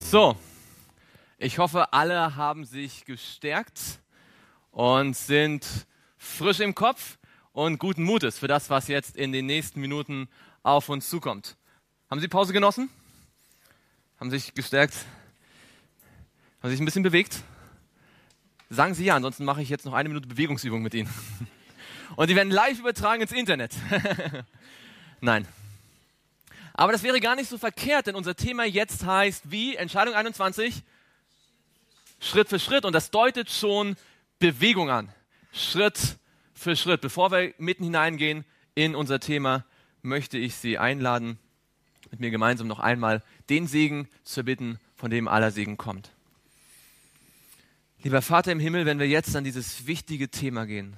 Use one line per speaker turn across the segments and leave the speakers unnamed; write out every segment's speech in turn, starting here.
So, ich hoffe, alle haben sich gestärkt und sind frisch im Kopf und guten Mutes für das, was jetzt in den nächsten Minuten auf uns zukommt. Haben Sie Pause genossen? Haben sich gestärkt? Haben sich ein bisschen bewegt? Sagen Sie ja, ansonsten mache ich jetzt noch 1 Minute Bewegungsübung mit Ihnen. Und die werden live übertragen ins Internet. Nein. Aber das wäre gar nicht so verkehrt, denn unser Thema jetzt heißt wie? Entscheidung 21? Schritt für Schritt. Und das deutet schon Bewegung an. Schritt für Schritt. Bevor wir mitten hineingehen in unser Thema, möchte ich Sie einladen, mit mir gemeinsam noch einmal den Segen zu erbitten, von dem aller Segen kommt. Lieber Vater im Himmel, wenn wir jetzt an dieses wichtige Thema gehen,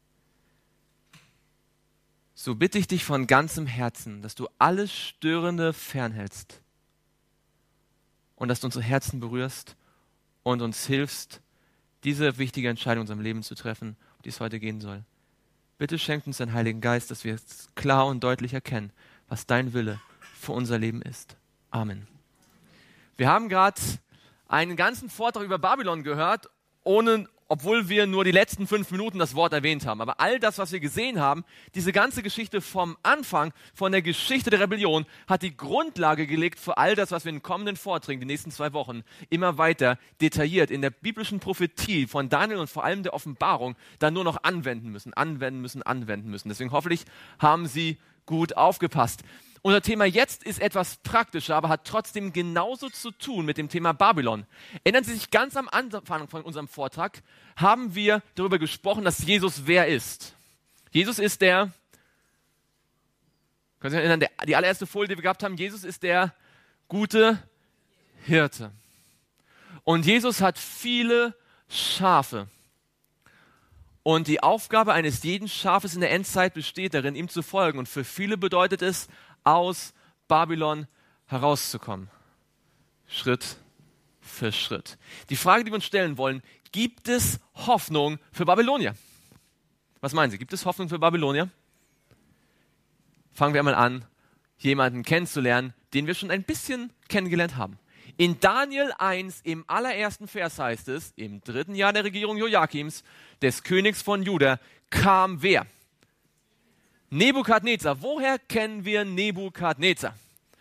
so bitte ich dich von ganzem Herzen, dass du alles Störende fernhältst und dass du unsere Herzen berührst und uns hilfst, diese wichtige Entscheidung in unserem Leben zu treffen, um die es heute gehen soll. Bitte schenkt uns deinen Heiligen Geist, dass wir jetzt klar und deutlich erkennen, was dein Wille für unser Leben ist. Amen. Wir haben gerade einen ganzen Vortrag über Babylon gehört, obwohl wir nur die letzten 5 Minuten das Wort erwähnt haben. Aber all das, was wir gesehen haben, diese ganze Geschichte vom Anfang, von der Geschichte der Rebellion, hat die Grundlage gelegt für all das, was wir in den kommenden Vorträgen, die nächsten 2 Wochen, immer weiter detailliert in der biblischen Prophetie von Daniel und vor allem der Offenbarung dann nur noch anwenden müssen. Deswegen hoffentlich haben Sie gut aufgepasst. Unser Thema jetzt ist etwas praktischer, aber hat trotzdem genauso zu tun mit dem Thema Babylon. Erinnern Sie sich, ganz am Anfang von unserem Vortrag haben wir darüber gesprochen, dass Jesus wer ist. Jesus ist der, können Sie sich erinnern, die allererste Folie, die wir gehabt haben, Jesus ist der gute Hirte. Und Jesus hat viele Schafe. Und die Aufgabe eines jeden Schafes in der Endzeit besteht darin, ihm zu folgen. Und für viele bedeutet es, aus Babylon herauszukommen. Schritt für Schritt. Die Frage, die wir uns stellen wollen, gibt es Hoffnung für Babylonier? Was meinen Sie? Gibt es Hoffnung für Babylonier? Fangen wir einmal an, jemanden kennenzulernen, den wir schon ein bisschen kennengelernt haben. In Daniel 1, im allerersten Vers heißt es, im 3. Jahr der Regierung Joachims, des Königs von Juda, kam wer? Nebukadnezar. Woher kennen wir Nebukadnezar?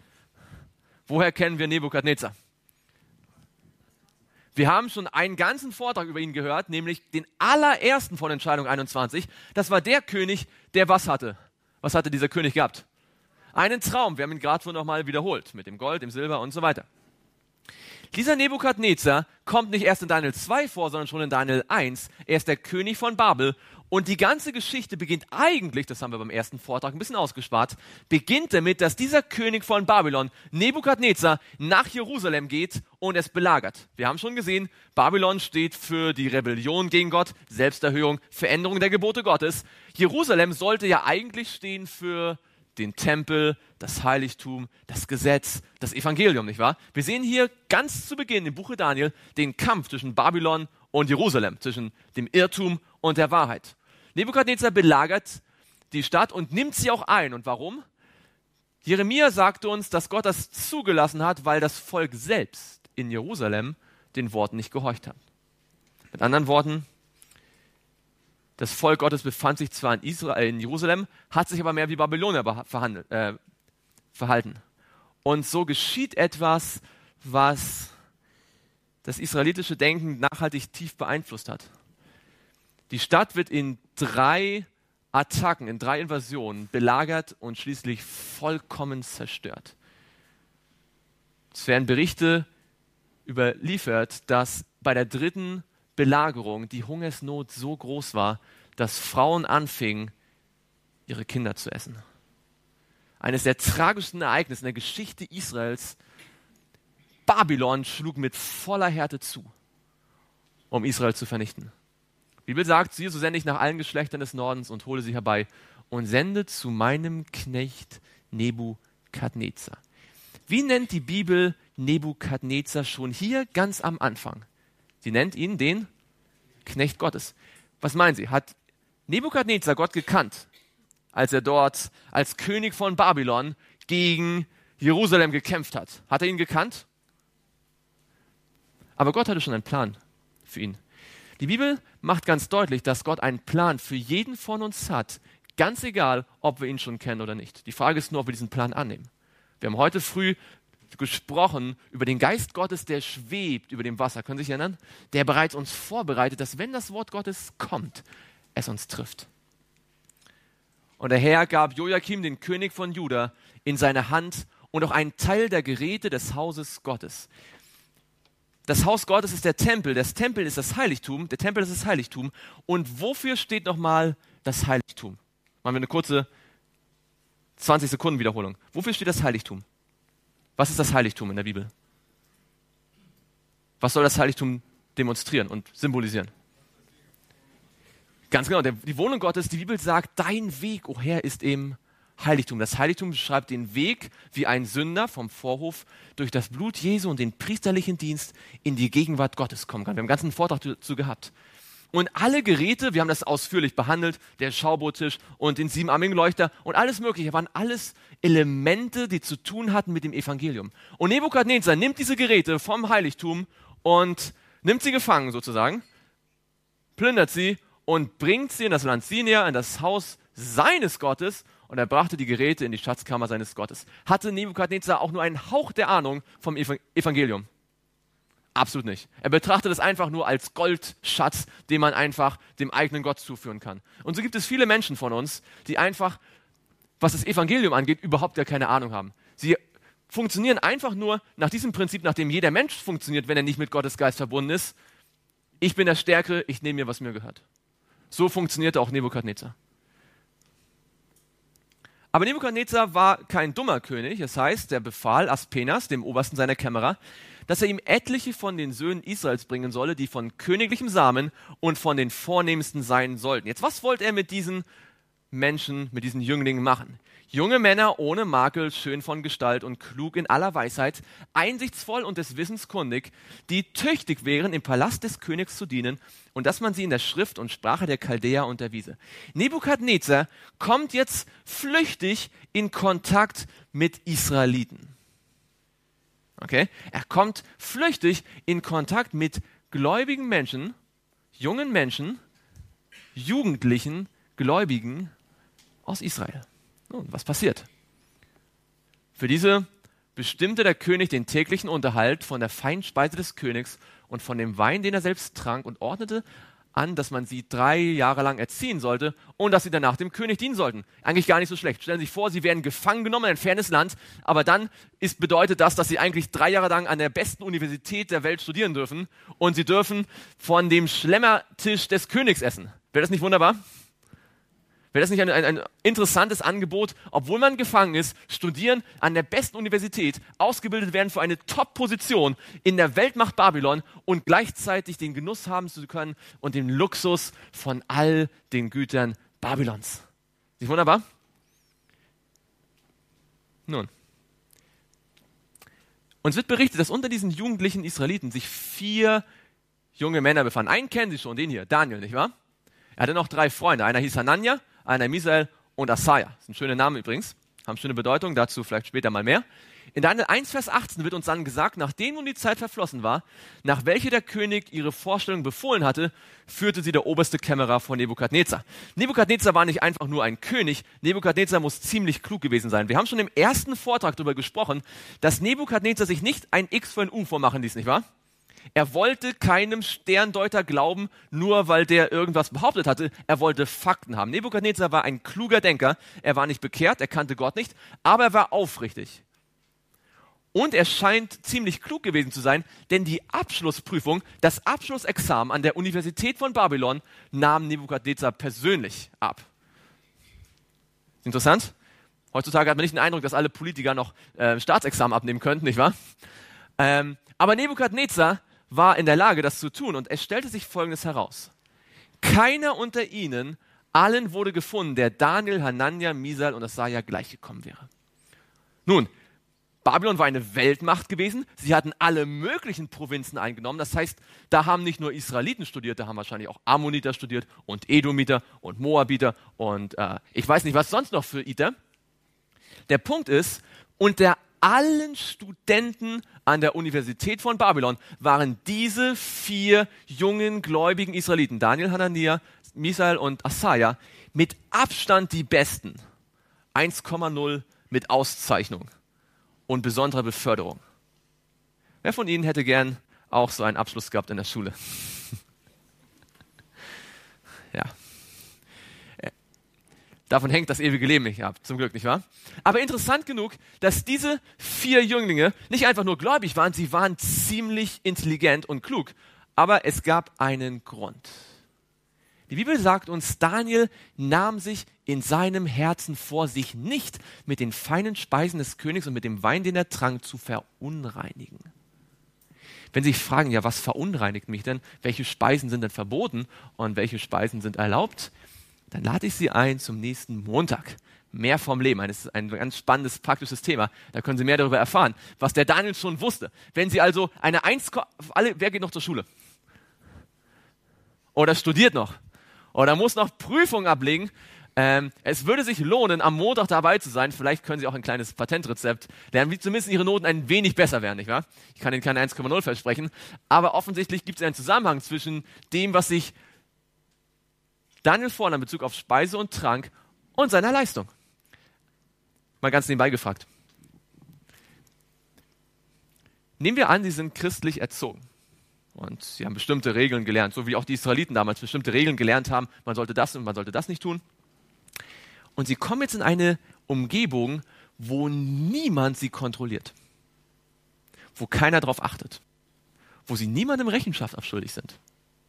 Wir haben schon einen ganzen Vortrag über ihn gehört, nämlich den allerersten von Entscheidung 21. Das war der König, der was hatte? Was hatte dieser König gehabt? Einen Traum. Wir haben ihn gerade noch mal wiederholt, mit dem Gold, dem Silber und so weiter. Dieser Nebukadnezar kommt nicht erst in Daniel 2 vor, sondern schon in Daniel 1. Er ist der König von Babel. Und die ganze Geschichte beginnt eigentlich, das haben wir beim ersten Vortrag ein bisschen ausgespart, beginnt damit, dass dieser König von Babylon, Nebukadnezar, nach Jerusalem geht und es belagert. Wir haben schon gesehen, Babylon steht für die Rebellion gegen Gott, Selbsterhöhung, Veränderung der Gebote Gottes. Jerusalem sollte ja eigentlich stehen für den Tempel, das Heiligtum, das Gesetz, das Evangelium, nicht wahr? Wir sehen hier ganz zu Beginn im Buche Daniel den Kampf zwischen Babylon und Jerusalem, zwischen dem Irrtum und der Wahrheit. Nebukadnezar belagert die Stadt und nimmt sie auch ein. Und warum? Jeremia sagt uns, dass Gott das zugelassen hat, weil das Volk selbst in Jerusalem den Worten nicht gehorcht hat. Mit anderen Worten, das Volk Gottes befand sich zwar in Jerusalem, hat sich aber mehr wie Babylonier verhalten. Und so geschieht etwas, was das israelitische Denken nachhaltig tief beeinflusst hat. Die Stadt wird in 3 Attacken, in 3 Invasionen belagert und schließlich vollkommen zerstört. Es werden Berichte überliefert, dass bei der 3. Belagerung die Hungersnot so groß war, dass Frauen anfingen, ihre Kinder zu essen. Eines der tragischsten Ereignisse in der Geschichte Israels. Babylon schlug mit voller Härte zu, um Israel zu vernichten. Die Bibel sagt, siehe, so sende ich nach allen Geschlechtern des Nordens und hole sie herbei und sende zu meinem Knecht Nebukadnezar. Wie nennt die Bibel Nebukadnezar schon hier ganz am Anfang? Sie nennt ihn den Knecht Gottes. Was meinen Sie? Hat Nebukadnezar Gott gekannt, als er dort als König von Babylon gegen Jerusalem gekämpft hat? Hat er ihn gekannt? Aber Gott hatte schon einen Plan für ihn. Die Bibel macht ganz deutlich, dass Gott einen Plan für jeden von uns hat, ganz egal, ob wir ihn schon kennen oder nicht. Die Frage ist nur, ob wir diesen Plan annehmen. Wir haben heute früh gesprochen über den Geist Gottes, der schwebt über dem Wasser. Können Sie sich erinnern? Der bereits uns vorbereitet, dass wenn das Wort Gottes kommt, es uns trifft. Und der Herr gab Joachim, den König von Juda, in seine Hand und auch einen Teil der Geräte des Hauses Gottes. Das Haus Gottes ist der Tempel, das Tempel ist das Heiligtum, der Tempel ist das Heiligtum. Und wofür steht nochmal das Heiligtum? Machen wir eine kurze 20 Sekunden Wiederholung. Wofür steht das Heiligtum? Was ist das Heiligtum in der Bibel? Was soll das Heiligtum demonstrieren und symbolisieren? Ganz genau, die Wohnung Gottes, die Bibel sagt, dein Weg, o Herr, ist im Heiligtum. Das Heiligtum beschreibt den Weg, wie ein Sünder vom Vorhof durch das Blut Jesu und den priesterlichen Dienst in die Gegenwart Gottes kommen kann. Wir haben einen ganzen Vortrag dazu gehabt. Und alle Geräte, wir haben das ausführlich behandelt, der Schaubohrtisch und den siebenarmigen Leuchter und alles Mögliche, waren alles Elemente, die zu tun hatten mit dem Evangelium. Und Nebukadnezar nimmt diese Geräte vom Heiligtum und nimmt sie gefangen sozusagen, plündert sie und bringt sie in das Land Sinia, in das Haus seines Gottes, und er brachte die Geräte in die Schatzkammer seines Gottes. Hatte Nebukadnezar auch nur einen Hauch der Ahnung vom Evangelium? Absolut nicht. Er betrachtet es einfach nur als Goldschatz, den man einfach dem eigenen Gott zuführen kann. Und so gibt es viele Menschen von uns, die einfach, was das Evangelium angeht, überhaupt gar keine Ahnung haben. Sie funktionieren einfach nur nach diesem Prinzip, nach dem jeder Mensch funktioniert, wenn er nicht mit Gottes Geist verbunden ist. Ich bin der Stärkere, ich nehme mir, was mir gehört. So funktionierte auch Nebukadnezar. Aber Nebukadnezar war kein dummer König. Das heißt, er befahl Aspenas, dem Obersten seiner Kämmerer, dass er ihm etliche von den Söhnen Israels bringen solle, die von königlichem Samen und von den Vornehmsten sein sollten. Jetzt, was wollte er mit diesen Menschen, mit diesen Jünglingen machen? Junge Männer ohne Makel, schön von Gestalt und klug in aller Weisheit, einsichtsvoll und des Wissens kundig, die tüchtig wären, im Palast des Königs zu dienen und dass man sie in der Schrift und Sprache der Chaldäer unterwiese. Nebukadnezar kommt jetzt flüchtig in Kontakt mit Israeliten. Okay? Er kommt flüchtig in Kontakt mit gläubigen Menschen, jungen Menschen, Jugendlichen, Gläubigen aus Israel. Nun, was passiert? Für diese bestimmte der König den täglichen Unterhalt von der Feinspeise des Königs und von dem Wein, den er selbst trank, und ordnete an, dass man sie 3 Jahre lang erziehen sollte und dass sie danach dem König dienen sollten. Eigentlich gar nicht so schlecht. Stellen Sie sich vor, sie werden gefangen genommen in ein fernes Land, aber dann bedeutet das, dass sie eigentlich 3 Jahre lang an der besten Universität der Welt studieren dürfen und sie dürfen von dem Schlemmertisch des Königs essen. Wäre das nicht wunderbar? Wäre das nicht ein interessantes Angebot, obwohl man gefangen ist, studieren an der besten Universität, ausgebildet werden für eine Top-Position in der Weltmacht Babylon und gleichzeitig den Genuss haben zu können und den Luxus von all den Gütern Babylons. Nicht wunderbar? Nun. Uns wird berichtet, dass unter diesen jugendlichen Israeliten sich 4 junge Männer befanden. Einen kennen Sie schon, den hier, Daniel, nicht wahr? Er hatte noch 3 Freunde. Einer hieß Hanania, einer Misael und Asaja. Das sind schöne Namen übrigens, haben schöne Bedeutung, dazu vielleicht später mal mehr. In Daniel 1, Vers 18 wird uns dann gesagt, nachdem nun die Zeit verflossen war, nach welcher der König ihre Vorstellung befohlen hatte, führte sie der oberste Kämmerer von Nebukadnezar. Nebukadnezar war nicht einfach nur ein König, Nebukadnezar muss ziemlich klug gewesen sein. Wir haben schon im ersten Vortrag darüber gesprochen, dass Nebukadnezar sich nicht ein X für ein U vormachen ließ, nicht wahr? Er wollte keinem Sterndeuter glauben, nur weil der irgendwas behauptet hatte. Er wollte Fakten haben. Nebukadnezar war ein kluger Denker. Er war nicht bekehrt, er kannte Gott nicht, aber er war aufrichtig. Und er scheint ziemlich klug gewesen zu sein, denn die Abschlussprüfung, das Abschlussexamen an der Universität von Babylon nahm Nebukadnezar persönlich ab. Interessant? Heutzutage hat man nicht den Eindruck, dass alle Politiker noch Staatsexamen abnehmen könnten, nicht wahr? Aber Nebukadnezar war in der Lage, das zu tun, und es stellte sich Folgendes heraus. Keiner unter ihnen, allen wurde gefunden, der Daniel, Hanania, Misael und Asaja gleichgekommen wäre. Nun, Babylon war eine Weltmacht gewesen, sie hatten alle möglichen Provinzen eingenommen, das heißt, da haben nicht nur Israeliten studiert, da haben wahrscheinlich auch Ammoniter studiert und Edomiter und Moabiter und ich weiß nicht, was sonst noch für Iter. Der Punkt ist, unter allen Studenten an der Universität von Babylon waren diese 4 jungen gläubigen Israeliten, Daniel, Hanania, Misael und Asaja, mit Abstand die Besten. 1,0 mit Auszeichnung und besonderer Beförderung. Wer von Ihnen hätte gern auch so einen Abschluss gehabt in der Schule? Ja. Davon hängt das ewige Leben nicht ab, zum Glück, nicht wahr? Aber interessant genug, dass diese 4 Jünglinge nicht einfach nur gläubig waren, sie waren ziemlich intelligent und klug. Aber es gab einen Grund. Die Bibel sagt uns, Daniel nahm sich in seinem Herzen vor, sich nicht mit den feinen Speisen des Königs und mit dem Wein, den er trank, zu verunreinigen. Wenn Sie sich fragen, ja, was verunreinigt mich denn? Welche Speisen sind denn verboten und welche Speisen sind erlaubt? Dann lade ich Sie ein zum nächsten Montag. Mehr vom Leben. Das ist ein ganz spannendes, praktisches Thema. Da können Sie mehr darüber erfahren, was der Daniel schon wusste. Wenn Sie also eine 1, wer geht noch zur Schule? Oder studiert noch? Oder muss noch Prüfungen ablegen? Es würde sich lohnen, am Montag dabei zu sein. Vielleicht können Sie auch ein kleines Patentrezept lernen, wie zumindest Ihre Noten ein wenig besser werden, nicht wahr? Ich kann Ihnen keine 1,0 versprechen. Aber offensichtlich gibt es einen Zusammenhang zwischen dem, was sich Daniel vornahm in Bezug auf Speise und Trank und seiner Leistung. Mal ganz nebenbei gefragt. Nehmen wir an, Sie sind christlich erzogen und Sie haben bestimmte Regeln gelernt, so wie auch die Israeliten damals bestimmte Regeln gelernt haben, man sollte das und man sollte das nicht tun. Und Sie kommen jetzt in eine Umgebung, wo niemand Sie kontrolliert, wo keiner darauf achtet, wo Sie niemandem Rechenschaft abschuldig sind.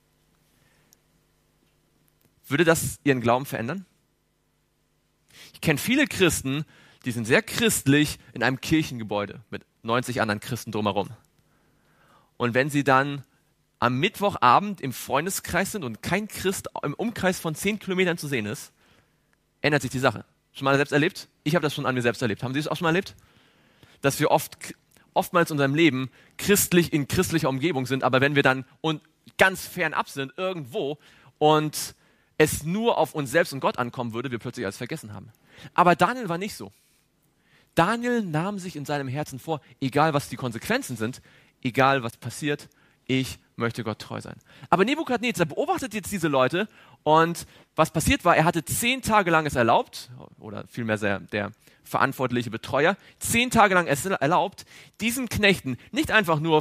Würde das Ihren Glauben verändern? Ich kenne viele Christen, die sind sehr christlich in einem Kirchengebäude mit 90 anderen Christen drumherum. Und wenn sie dann am Mittwochabend im Freundeskreis sind und kein Christ im Umkreis von 10 Kilometern zu sehen ist, ändert sich die Sache. Schon mal selbst erlebt? Ich habe das schon an mir selbst erlebt. Haben Sie das auch schon mal erlebt? Dass wir oftmals in unserem Leben christlich in christlicher Umgebung sind, aber wenn wir dann ganz fernab sind, irgendwo, und es nur auf uns selbst und Gott ankommen würde, wir plötzlich alles vergessen haben. Aber Daniel war nicht so. Daniel nahm sich in seinem Herzen vor, egal was die Konsequenzen sind, egal was passiert, ich möchte Gott treu sein. Aber Nebukadnezar beobachtet jetzt diese Leute und was passiert war, er hatte 10 Tage lang es erlaubt, oder vielmehr der verantwortliche Betreuer, 10 Tage lang es erlaubt, diesen Knechten nicht einfach nur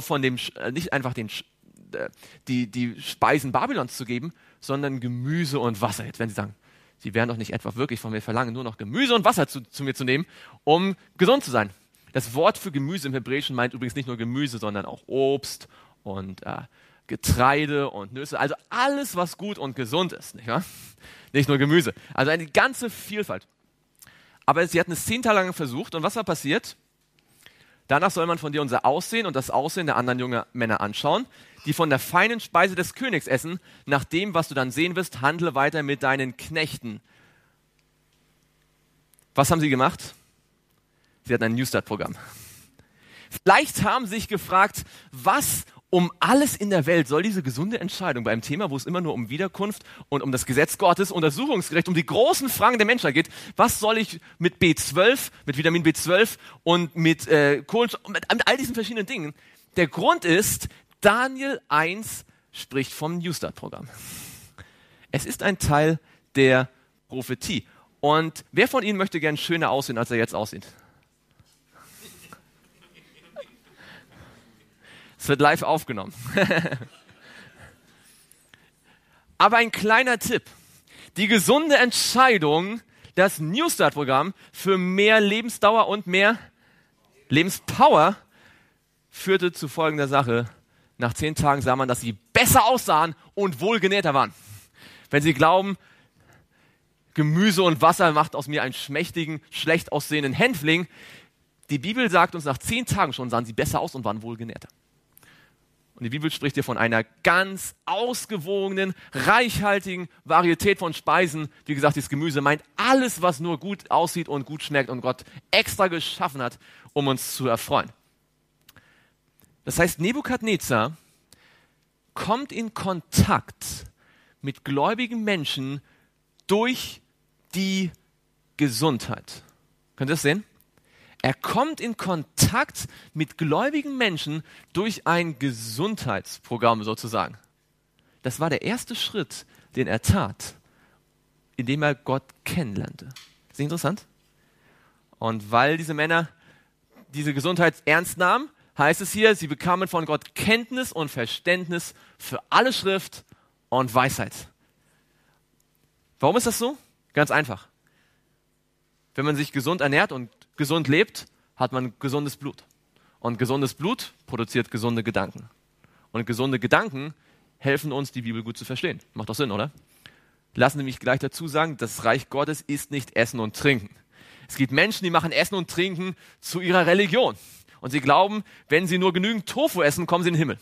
die Speisen Babylons zu geben, sondern Gemüse und Wasser. Jetzt werden Sie sagen, Sie werden doch nicht etwa wirklich von mir verlangen, nur noch Gemüse und Wasser zu mir zu nehmen, um gesund zu sein. Das Wort für Gemüse im Hebräischen meint übrigens nicht nur Gemüse, sondern auch Obst und Getreide und Nüsse. Also alles, was gut und gesund ist. Nicht wahr? Nicht nur Gemüse. Also eine ganze Vielfalt. Aber sie hatten es 10 Tage lang versucht und was war passiert? Danach soll man von dir unser Aussehen und das Aussehen der anderen jungen Männer anschauen, die von der feinen Speise des Königs essen. Nach dem, was du dann sehen wirst, handle weiter mit deinen Knechten. Was haben sie gemacht? Sie hatten ein Newstart-Programm. Vielleicht haben sie sich gefragt, was um alles in der Welt soll diese gesunde Entscheidung bei einem Thema, wo es immer nur um Wiederkunft und um das Gesetz Gottes, Untersuchungsgericht, um die großen Fragen der Menschheit geht, was soll ich mit B12, mit Vitamin B12 und mit Kohlenstoff, mit all diesen verschiedenen Dingen? Der Grund ist, Daniel 1 spricht vom Newstart-Programm. Es ist ein Teil der Prophetie. Und wer von Ihnen möchte gern schöner aussehen, als er jetzt aussieht? Es wird live aufgenommen. Aber ein kleiner Tipp. Die gesunde Entscheidung, das Newstart-Programm für mehr Lebensdauer und mehr Lebenspower führte zu folgender Sache. Nach 10 Tagen sah man, dass sie besser aussahen und wohlgenährter waren. Wenn Sie glauben, Gemüse und Wasser macht aus mir einen schmächtigen, schlecht aussehenden Hänfling, die Bibel sagt uns, nach 10 Tagen schon sahen sie besser aus und waren wohlgenährter. Und die Bibel spricht hier von einer ganz ausgewogenen, reichhaltigen Varietät von Speisen. Wie gesagt, dieses Gemüse meint alles, was nur gut aussieht und gut schmeckt und Gott extra geschaffen hat, um uns zu erfreuen. Das heißt, Nebukadnezar kommt in Kontakt mit gläubigen Menschen durch die Gesundheit. Könnt ihr das sehen? Er kommt in Kontakt mit gläubigen Menschen durch ein Gesundheitsprogramm sozusagen. Das war der erste Schritt, den er tat, indem er Gott kennenlernte. Ist nicht interessant? Und weil diese Männer diese Gesundheit ernst nahmen, heißt es hier, sie bekamen von Gott Kenntnis und Verständnis für alle Schrift und Weisheit. Warum ist das so? Ganz einfach. Wenn man sich gesund ernährt und gesund lebt, hat man gesundes Blut. Und gesundes Blut produziert gesunde Gedanken. Und gesunde Gedanken helfen uns, die Bibel gut zu verstehen. Macht doch Sinn, oder? Lassen Sie mich gleich dazu sagen, das Reich Gottes ist nicht Essen und Trinken. Es gibt Menschen, die machen Essen und Trinken zu ihrer Religion. Und sie glauben, wenn sie nur genügend Tofu essen, kommen sie in den Himmel.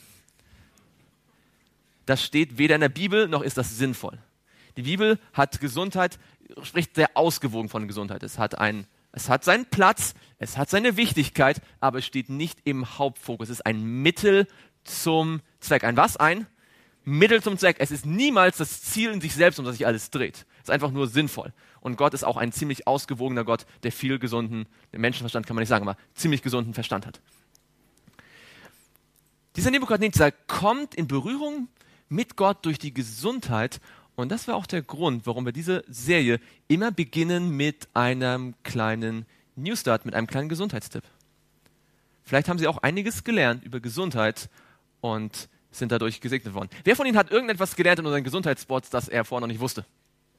Das steht weder in der Bibel, noch ist das sinnvoll. Die Bibel hat Gesundheit, spricht sehr ausgewogen von Gesundheit. Es hat seinen Platz, es hat seine Wichtigkeit, aber es steht nicht im Hauptfokus. Es ist ein Mittel zum Zweck. Ein was? Ein Mittel zum Zweck. Es ist niemals das Ziel in sich selbst, um das sich alles dreht. Es ist einfach nur sinnvoll. Und Gott ist auch ein ziemlich ausgewogener Gott, der viel gesunden, den Menschenverstand kann man nicht sagen, aber ziemlich gesunden Verstand hat. Dieser Nebukadnezar kommt in Berührung mit Gott durch die Gesundheit. Und das war auch der Grund, warum wir diese Serie immer beginnen mit einem kleinen Newsstart, mit einem kleinen Gesundheitstipp. Vielleicht haben Sie auch einiges gelernt über Gesundheit und sind dadurch gesegnet worden. Wer von Ihnen hat irgendetwas gelernt in unseren Gesundheitsspots, das er vorher noch nicht wusste?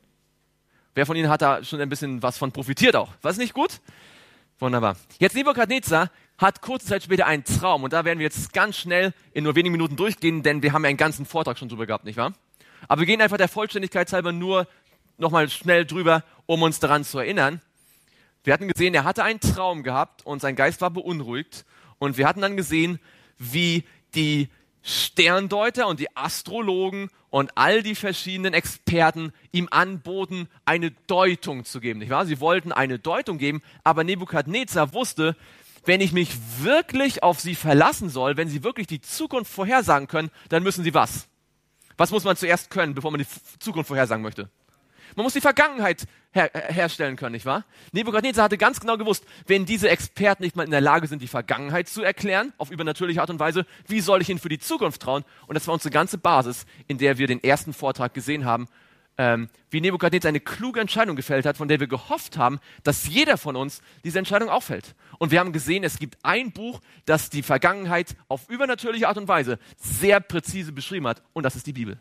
Wer von Ihnen hat da schon ein bisschen was von profitiert auch? War es nicht gut? Wunderbar. Jetzt Nebukadnezar hat kurze Zeit später einen Traum und da werden wir jetzt ganz schnell in nur wenigen Minuten durchgehen, denn wir haben ja einen ganzen Vortrag schon drüber gehabt, nicht wahr? Aber wir gehen einfach der Vollständigkeit halber nur nochmal schnell drüber, um uns daran zu erinnern. Wir hatten gesehen, er hatte einen Traum gehabt und sein Geist war beunruhigt. Und wir hatten dann gesehen, wie die Sterndeuter und die Astrologen und all die verschiedenen Experten ihm anboten, eine Deutung zu geben. Nicht wahr? Sie wollten eine Deutung geben, aber Nebukadnezar wusste, wenn ich mich wirklich auf sie verlassen soll, wenn sie wirklich die Zukunft vorhersagen können, dann müssen sie was? Was muss man zuerst können, bevor man die Zukunft vorhersagen möchte? Man muss die Vergangenheit herstellen können, nicht wahr? Nebukadnezar hatte ganz genau gewusst, wenn diese Experten nicht mal in der Lage sind, die Vergangenheit zu erklären, auf übernatürliche Art und Weise, wie soll ich ihnen für die Zukunft trauen? Und das war unsere ganze Basis, in der wir den ersten Vortrag gesehen haben, wie Nebukadnezar eine kluge Entscheidung gefällt hat, von der wir gehofft haben, dass jeder von uns diese Entscheidung auch fällt. Und wir haben gesehen, es gibt ein Buch, das die Vergangenheit auf übernatürliche Art und Weise sehr präzise beschrieben hat, und das ist die Bibel.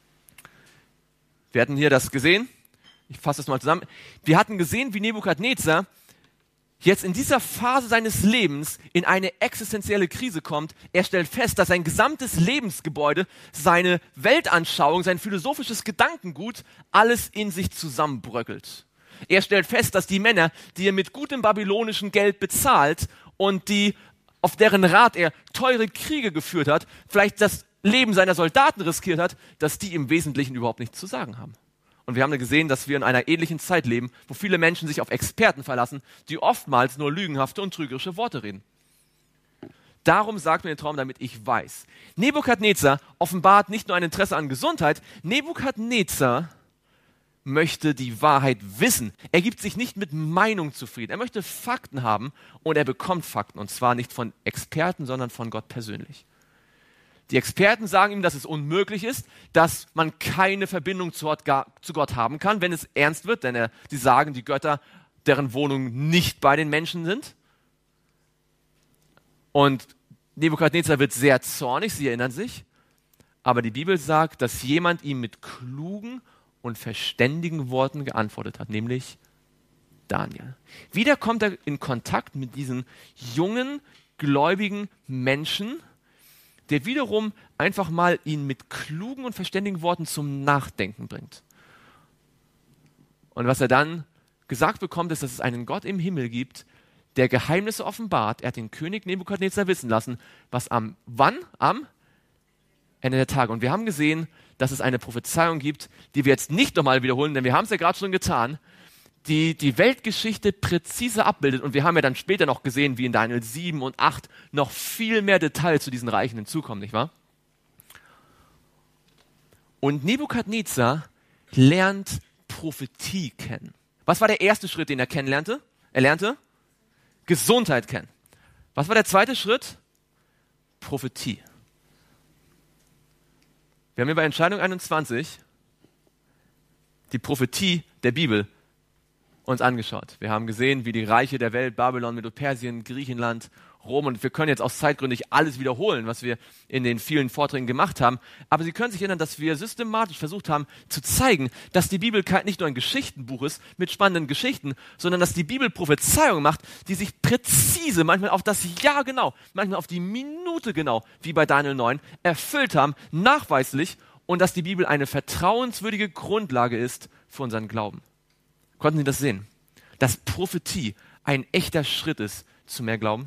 Wir hatten hier das gesehen. Ich fasse das mal zusammen. Wir hatten gesehen, wie Nebukadnezar jetzt in dieser Phase seines Lebens in eine existenzielle Krise kommt. Er stellt fest, dass sein gesamtes Lebensgebäude, seine Weltanschauung, sein philosophisches Gedankengut, alles in sich zusammenbröckelt. Er stellt fest, dass die Männer, die er mit gutem babylonischen Geld bezahlt und auf deren Rat er teure Kriege geführt hat, vielleicht das Leben seiner Soldaten riskiert hat, dass die im Wesentlichen überhaupt nichts zu sagen haben. Und wir haben gesehen, dass wir in einer ähnlichen Zeit leben, wo viele Menschen sich auf Experten verlassen, die oftmals nur lügenhafte und trügerische Worte reden. Darum sagt mir der Traum, damit ich weiß. Nebukadnezar offenbart nicht nur ein Interesse an Gesundheit, Nebukadnezar möchte die Wahrheit wissen. Er gibt sich nicht mit Meinung zufrieden. Er möchte Fakten haben und er bekommt Fakten. Und zwar nicht von Experten, sondern von Gott persönlich. Die Experten sagen ihm, dass es unmöglich ist, dass man keine Verbindung zu Gott haben kann, wenn es ernst wird, denn sie sagen, die Götter, deren Wohnung nicht bei den Menschen sind. Und Nebukadnezar wird sehr zornig, Sie erinnern sich. Aber die Bibel sagt, dass jemand ihm mit klugen und verständigen Worten geantwortet hat, nämlich Daniel. Wieder kommt er in Kontakt mit diesen jungen, gläubigen Menschen, der wiederum einfach mal ihn mit klugen und verständigen Worten zum Nachdenken bringt. Und was er dann gesagt bekommt, ist, dass es einen Gott im Himmel gibt, der Geheimnisse offenbart. Er hat den König Nebukadnezar wissen lassen, was am Ende der Tage. Und wir haben gesehen, dass es eine Prophezeiung gibt, die wir jetzt nicht nochmal wiederholen, denn wir haben es ja gerade schon getan, die die Weltgeschichte präzise abbildet. Und wir haben ja dann später noch gesehen, wie in Daniel 7 und 8 noch viel mehr Details zu diesen Reichen hinzukommen, nicht wahr? Und Nebukadnezar lernt Prophetie kennen. Was war der erste Schritt, den er kennenlernte? Er lernte Gesundheit kennen. Was war der zweite Schritt? Prophetie. Wir haben hier bei Entscheidung 21 die Prophetie der Bibel uns angeschaut. Wir haben gesehen, wie die Reiche der Welt, Babylon, Medo-Persien, Griechenland, Rom, und wir können jetzt aus Zeitgründen nicht alles wiederholen, was wir in den vielen Vorträgen gemacht haben, aber Sie können sich erinnern, dass wir systematisch versucht haben zu zeigen, dass die Bibel nicht nur ein Geschichtenbuch ist mit spannenden Geschichten, sondern dass die Bibel Prophezeiungen macht, die sich präzise, manchmal auf das Jahr genau, manchmal auf die Minute genau, wie bei Daniel 9, erfüllt haben, nachweislich, und dass die Bibel eine vertrauenswürdige Grundlage ist für unseren Glauben. Konnten Sie das sehen? Dass Prophetie ein echter Schritt ist zu mehr Glauben?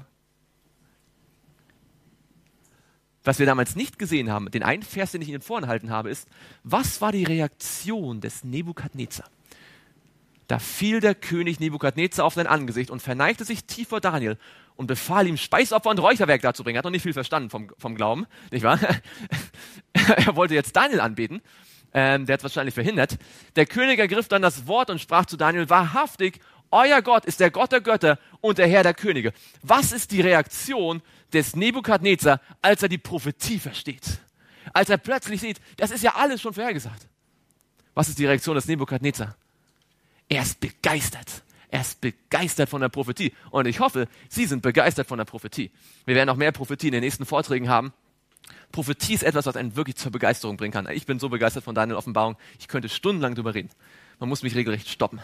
Was wir damals nicht gesehen haben, den einen Vers, den ich Ihnen vorenthalten habe, ist, was war die Reaktion des Nebukadnezar? Da fiel der König Nebukadnezar auf sein Angesicht und verneigte sich tief vor Daniel und befahl ihm, Speisopfer und Räucherwerk darzubringen. Er hat noch nicht viel verstanden vom Glauben, nicht wahr? Er wollte jetzt Daniel anbeten. Der hat es wahrscheinlich verhindert. Der König ergriff dann das Wort und sprach zu Daniel, wahrhaftig, euer Gott ist der Gott der Götter und der Herr der Könige. Was ist die Reaktion des Nebukadnezar, als er die Prophetie versteht? Als er plötzlich sieht, das ist ja alles schon vorhergesagt. Was ist die Reaktion des Nebukadnezar? Er ist begeistert. Er ist begeistert von der Prophetie. Und ich hoffe, Sie sind begeistert von der Prophetie. Wir werden noch mehr Prophetie in den nächsten Vorträgen haben. Prophetie ist etwas, was einen wirklich zur Begeisterung bringen kann. Ich bin so begeistert von Daniel Offenbarung, ich könnte stundenlang drüber reden. Man muss mich regelrecht stoppen.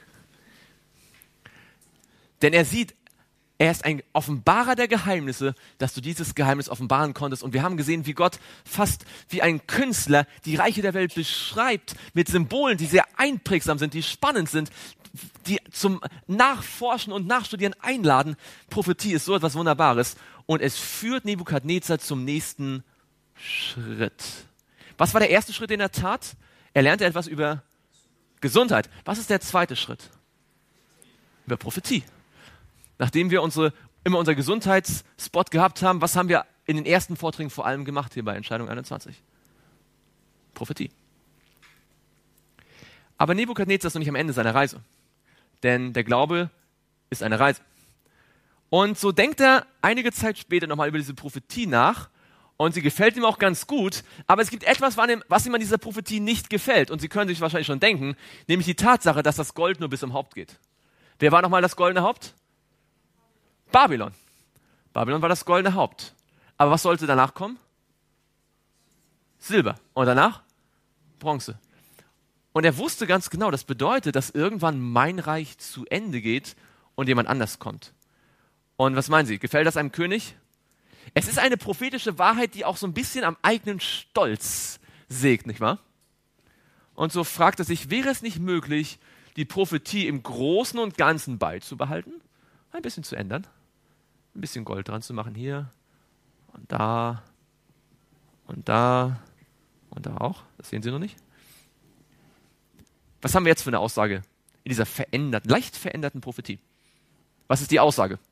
Denn er sieht, er ist ein Offenbarer der Geheimnisse, dass du dieses Geheimnis offenbaren konntest. Und wir haben gesehen, wie Gott fast wie ein Künstler die Reiche der Welt beschreibt mit Symbolen, die sehr einprägsam sind, die spannend sind, die zum Nachforschen und Nachstudieren einladen. Prophetie ist so etwas Wunderbares. Und es führt Nebukadnezar zum nächsten Schritt. Was war der erste Schritt, den er tat? Er lernte etwas über Gesundheit. Was ist der zweite Schritt? Über Prophetie. Nachdem wir immer unser Gesundheitsspot gehabt haben, was haben wir in den ersten Vorträgen vor allem gemacht hier bei Entscheidung 21? Prophetie. Aber Nebukadnezar ist noch nicht am Ende seiner Reise. Denn der Glaube ist eine Reise. Und so denkt er einige Zeit später nochmal über diese Prophetie nach. Und sie gefällt ihm auch ganz gut. Aber es gibt etwas, was ihm an dieser Prophetie nicht gefällt. Und Sie können sich wahrscheinlich schon denken, nämlich die Tatsache, dass das Gold nur bis zum Haupt geht. Wer war nochmal das goldene Haupt? Babylon. Babylon war das goldene Haupt. Aber was sollte danach kommen? Silber. Und danach? Bronze. Und er wusste ganz genau, das bedeutet, dass irgendwann mein Reich zu Ende geht und jemand anders kommt. Und was meinen Sie? Gefällt das einem König? Es ist eine prophetische Wahrheit, die auch so ein bisschen am eigenen Stolz sägt, nicht wahr? Und so fragt er sich, wäre es nicht möglich, die Prophetie im Großen und Ganzen beizubehalten? Ein bisschen zu ändern? Ein bisschen Gold dran zu machen hier und da und da und da auch. Das sehen Sie noch nicht. Was haben wir jetzt für eine Aussage in dieser leicht veränderten Prophetie? Was ist die Aussage?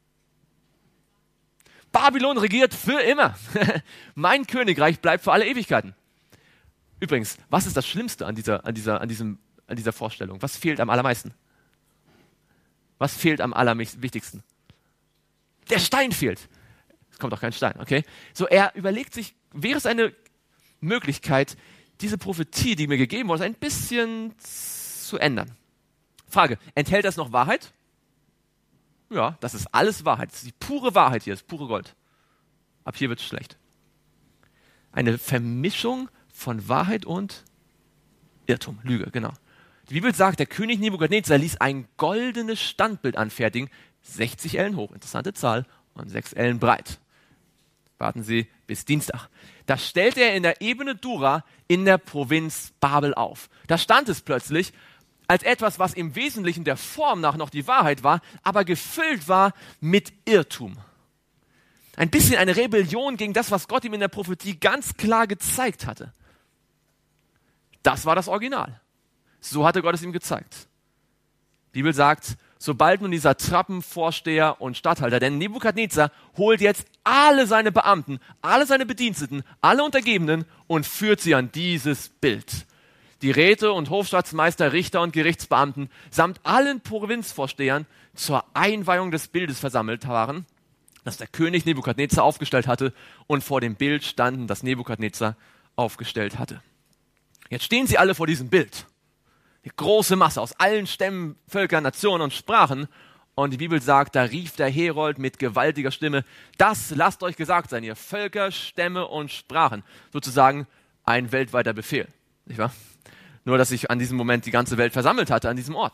Babylon regiert für immer. Mein Königreich bleibt für alle Ewigkeiten. Übrigens, was ist das Schlimmste an dieser Vorstellung? Was fehlt am allermeisten? Was fehlt am allerwichtigsten? Der Stein fehlt. Es kommt auch kein Stein, okay? So, er überlegt sich, wäre es eine Möglichkeit, diese Prophetie, die mir gegeben wurde, ein bisschen zu ändern? Frage, enthält das noch Wahrheit? Ja, das ist alles Wahrheit. Das ist die pure Wahrheit hier, das pure Gold. Ab hier wird es schlecht. Eine Vermischung von Wahrheit und Irrtum, Lüge, genau. Die Bibel sagt, der König Nebukadnezar ließ ein goldenes Standbild anfertigen, 60 Ellen hoch, interessante Zahl, und 6 Ellen breit. Warten Sie bis Dienstag. Das stellte er in der Ebene Dura in der Provinz Babel auf. Da stand es plötzlich als etwas, was im Wesentlichen der Form nach noch die Wahrheit war, aber gefüllt war mit Irrtum. Ein bisschen eine Rebellion gegen das, was Gott ihm in der Prophetie ganz klar gezeigt hatte. Das war das Original. So hatte Gott es ihm gezeigt. Die Bibel sagt, sobald nun dieser Trappenvorsteher und Statthalter, denn Nebukadnezar holt jetzt alle seine Beamten, alle seine Bediensteten, alle Untergebenen und führt sie an dieses Bild. die Räte und Hofstaatsmeister, Richter und Gerichtsbeamten samt allen Provinzvorstehern zur Einweihung des Bildes versammelt waren, das der König Nebukadnezar aufgestellt hatte und vor dem Bild standen, das Nebukadnezar aufgestellt hatte. Jetzt stehen sie alle vor diesem Bild. Die große Masse aus allen Stämmen, Völkern, Nationen und Sprachen. Und die Bibel sagt, da rief der Herold mit gewaltiger Stimme, das lasst euch gesagt sein, ihr Völker, Stämme und Sprachen. Sozusagen ein weltweiter Befehl, nicht wahr? Nur, dass sich an diesem Moment die ganze Welt versammelt hatte, an diesem Ort.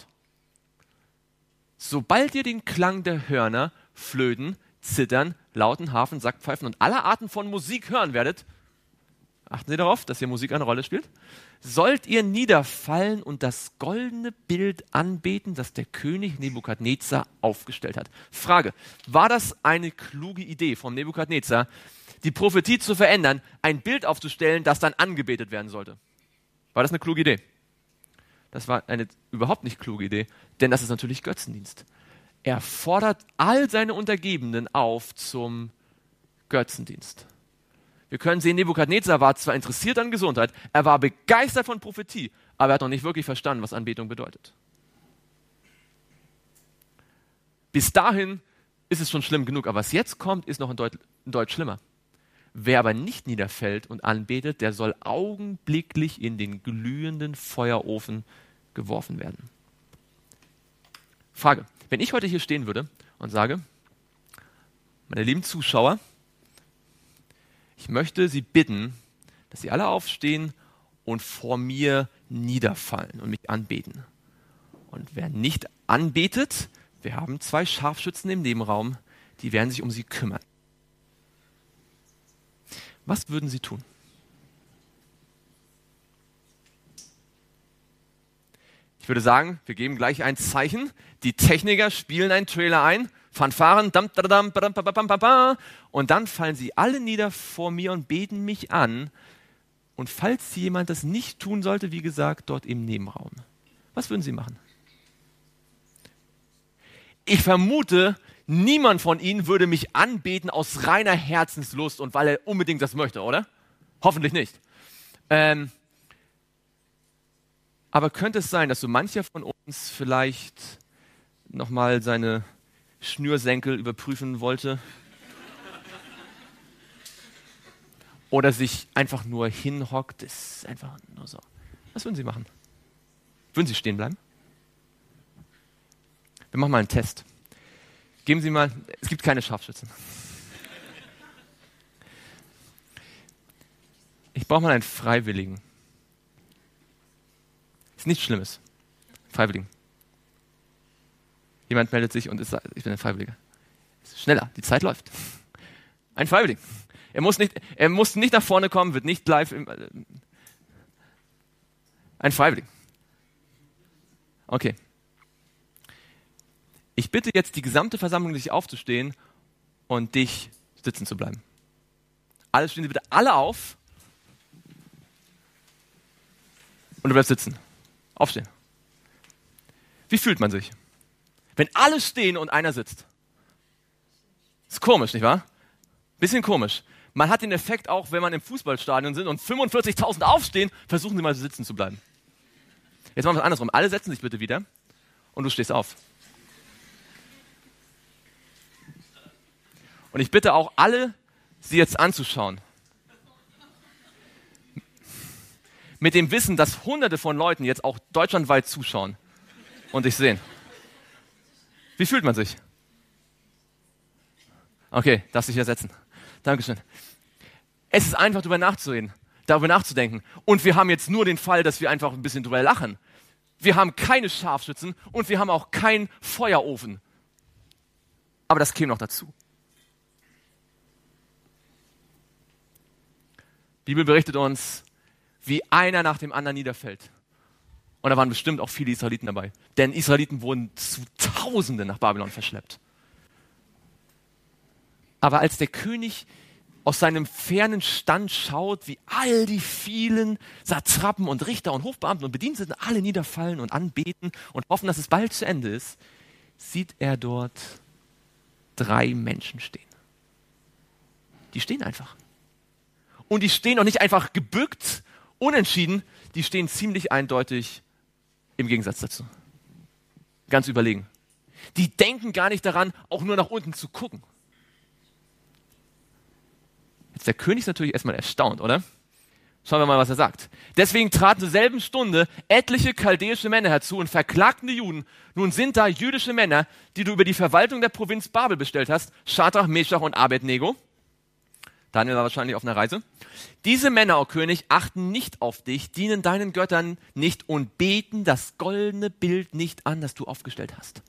Sobald ihr den Klang der Hörner, Flöten, Zittern, Lauten, Harfen, Sackpfeifen und aller Arten von Musik hören werdet, achten Sie darauf, dass hier Musik eine Rolle spielt, sollt ihr niederfallen und das goldene Bild anbeten, das der König Nebukadnezar aufgestellt hat. Frage, war das eine kluge Idee von Nebukadnezar, die Prophetie zu verändern, ein Bild aufzustellen, das dann angebetet werden sollte? War das eine kluge Idee? Das war eine überhaupt nicht kluge Idee, denn das ist natürlich Götzendienst. Er fordert all seine Untergebenen auf zum Götzendienst. Wir können sehen, Nebukadnezar war zwar interessiert an Gesundheit, er war begeistert von Prophetie, aber er hat noch nicht wirklich verstanden, was Anbetung bedeutet. Bis dahin ist es schon schlimm genug, aber was jetzt kommt, ist noch ein Deut schlimmer. Wer aber nicht niederfällt und anbetet, der soll augenblicklich in den glühenden Feuerofen geworfen werden. Frage, wenn ich heute hier stehen würde und sage, meine lieben Zuschauer, ich möchte Sie bitten, dass Sie alle aufstehen und vor mir niederfallen und mich anbeten. Und wer nicht anbetet, wir haben 2 Scharfschützen im Nebenraum, die werden sich um Sie kümmern. Was würden Sie tun? Ich würde sagen, wir geben gleich ein Zeichen. Die Techniker spielen einen Trailer ein, Fanfaren, und dann fallen sie alle nieder vor mir und beten mich an. Und falls jemand das nicht tun sollte, wie gesagt, dort im Nebenraum. Was würden Sie machen? Ich vermute, niemand von Ihnen würde mich anbeten aus reiner Herzenslust und weil er unbedingt das möchte, oder? Hoffentlich nicht. Aber könnte es sein, dass so mancher von uns vielleicht nochmal seine Schnürsenkel überprüfen wollte? Oder sich einfach nur hinhockt? Das ist einfach nur so. Was würden Sie machen? Würden Sie stehen bleiben? Wir machen mal einen Test. Geben Sie mal, es gibt keine Scharfschützen. Ich brauche mal einen Freiwilligen. Ist nichts Schlimmes. Freiwilligen. Jemand meldet sich und sagt, ich bin ein Freiwilliger. Schneller, die Zeit läuft. Ein Freiwilliger. Er muss nicht nach vorne kommen, wird nicht live. Ein Freiwilliger. Okay. Ich bitte jetzt die gesamte Versammlung, sich aufzustehen und dich sitzen zu bleiben. Alle stehen Sie bitte alle auf und du bleibst sitzen. Aufstehen. Wie fühlt man sich, wenn alle stehen und einer sitzt? Ist komisch, nicht wahr? Bisschen komisch. Man hat den Effekt auch, wenn man im Fußballstadion sind und 45.000 aufstehen, versuchen Sie mal sitzen zu bleiben. Jetzt machen wir es andersrum. Alle setzen sich bitte wieder und du stehst auf. Und ich bitte auch alle, Sie jetzt anzuschauen. Mit dem Wissen, dass Hunderte von Leuten jetzt auch deutschlandweit zuschauen und dich sehen. Wie fühlt man sich? Okay, darfst dich hier setzen. Dankeschön. Es ist einfach, darüber nachzudenken. Und wir haben jetzt nur den Fall, dass wir einfach ein bisschen drüber lachen. Wir haben keine Scharfschützen und wir haben auch keinen Feuerofen. Aber das käme noch dazu. Die Bibel berichtet uns, wie einer nach dem anderen niederfällt. Und da waren bestimmt auch viele Israeliten dabei. Denn Israeliten wurden zu Tausenden nach Babylon verschleppt. Aber als der König aus seinem fernen Stand schaut, wie all die vielen Satrapen und Richter und Hofbeamten und Bediensteten alle niederfallen und anbeten und hoffen, dass es bald zu Ende ist, sieht er dort 3 Menschen stehen. Die stehen einfach. Und die stehen auch nicht einfach gebückt, unentschieden, die stehen ziemlich eindeutig im Gegensatz dazu. Ganz überlegen. Die denken gar nicht daran, auch nur nach unten zu gucken. Jetzt der König ist natürlich erstmal erstaunt, oder? Schauen wir mal, was er sagt. Deswegen traten zur selben Stunde etliche chaldäische Männer herzu und verklagten die Juden. Nun sind da jüdische Männer, die du über die Verwaltung der Provinz Babel bestellt hast, Schadrach, Meschach und Abednego. Daniel war wahrscheinlich auf einer Reise. Diese Männer, o König, achten nicht auf dich, dienen deinen Göttern nicht und beten das goldene Bild nicht an, das du aufgestellt hast.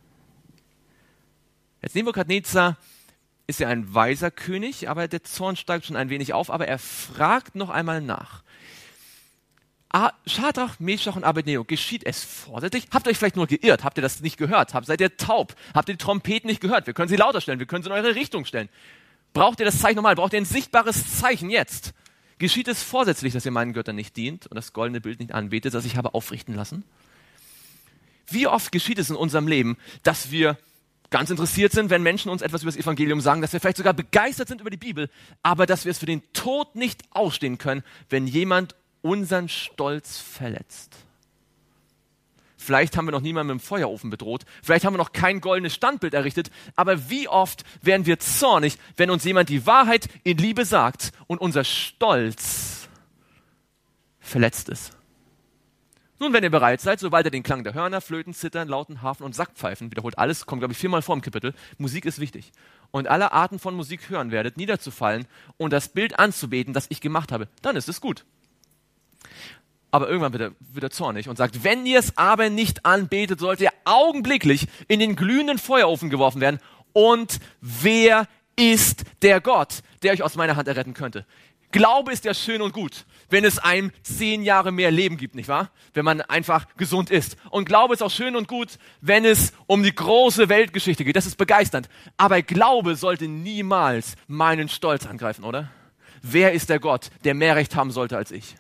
Jetzt Nebukadnezar ist ja ein weiser König, aber der Zorn steigt schon ein wenig auf, aber er fragt noch einmal nach. Schadrach, Meschach und Abednego, geschieht es vorsätzlich? Habt ihr euch vielleicht nur geirrt? Habt ihr das nicht gehört? Seid ihr taub? Habt ihr die Trompeten nicht gehört? Wir können sie lauter stellen, wir können sie in eure Richtung stellen. Braucht ihr das Zeichen nochmal? Braucht ihr ein sichtbares Zeichen jetzt? Geschieht es vorsätzlich, dass ihr meinen Göttern nicht dient und das goldene Bild nicht anbetet, das ich habe aufrichten lassen? Wie oft geschieht es in unserem Leben, dass wir ganz interessiert sind, wenn Menschen uns etwas über das Evangelium sagen, dass wir vielleicht sogar begeistert sind über die Bibel, aber dass wir es für den Tod nicht ausstehen können, wenn jemand unseren Stolz verletzt. Vielleicht haben wir noch niemanden mit dem Feuerofen bedroht, vielleicht haben wir noch kein goldenes Standbild errichtet, aber wie oft werden wir zornig, wenn uns jemand die Wahrheit in Liebe sagt und unser Stolz verletzt ist. Nun, wenn ihr bereit seid, sobald ihr den Klang der Hörner, Flöten, Zittern, Lauten, Harfen und Sackpfeifen, wiederholt alles, kommt glaube ich 4-mal vor im Kapitel, Musik ist wichtig, und alle Arten von Musik hören werdet, niederzufallen und das Bild anzubeten, das ich gemacht habe, dann ist es gut. Aber irgendwann wird er zornig und sagt, wenn ihr es aber nicht anbetet, sollt ihr augenblicklich in den glühenden Feuerofen geworfen werden. Und wer ist der Gott, der euch aus meiner Hand erretten könnte? Glaube ist ja schön und gut, wenn es einem 10 Jahre mehr Leben gibt, nicht wahr? Wenn man einfach gesund ist. Und Glaube ist auch schön und gut, wenn es um die große Weltgeschichte geht. Das ist begeisternd. Aber Glaube sollte niemals meinen Stolz angreifen, oder? Wer ist der Gott, der mehr Recht haben sollte als ich?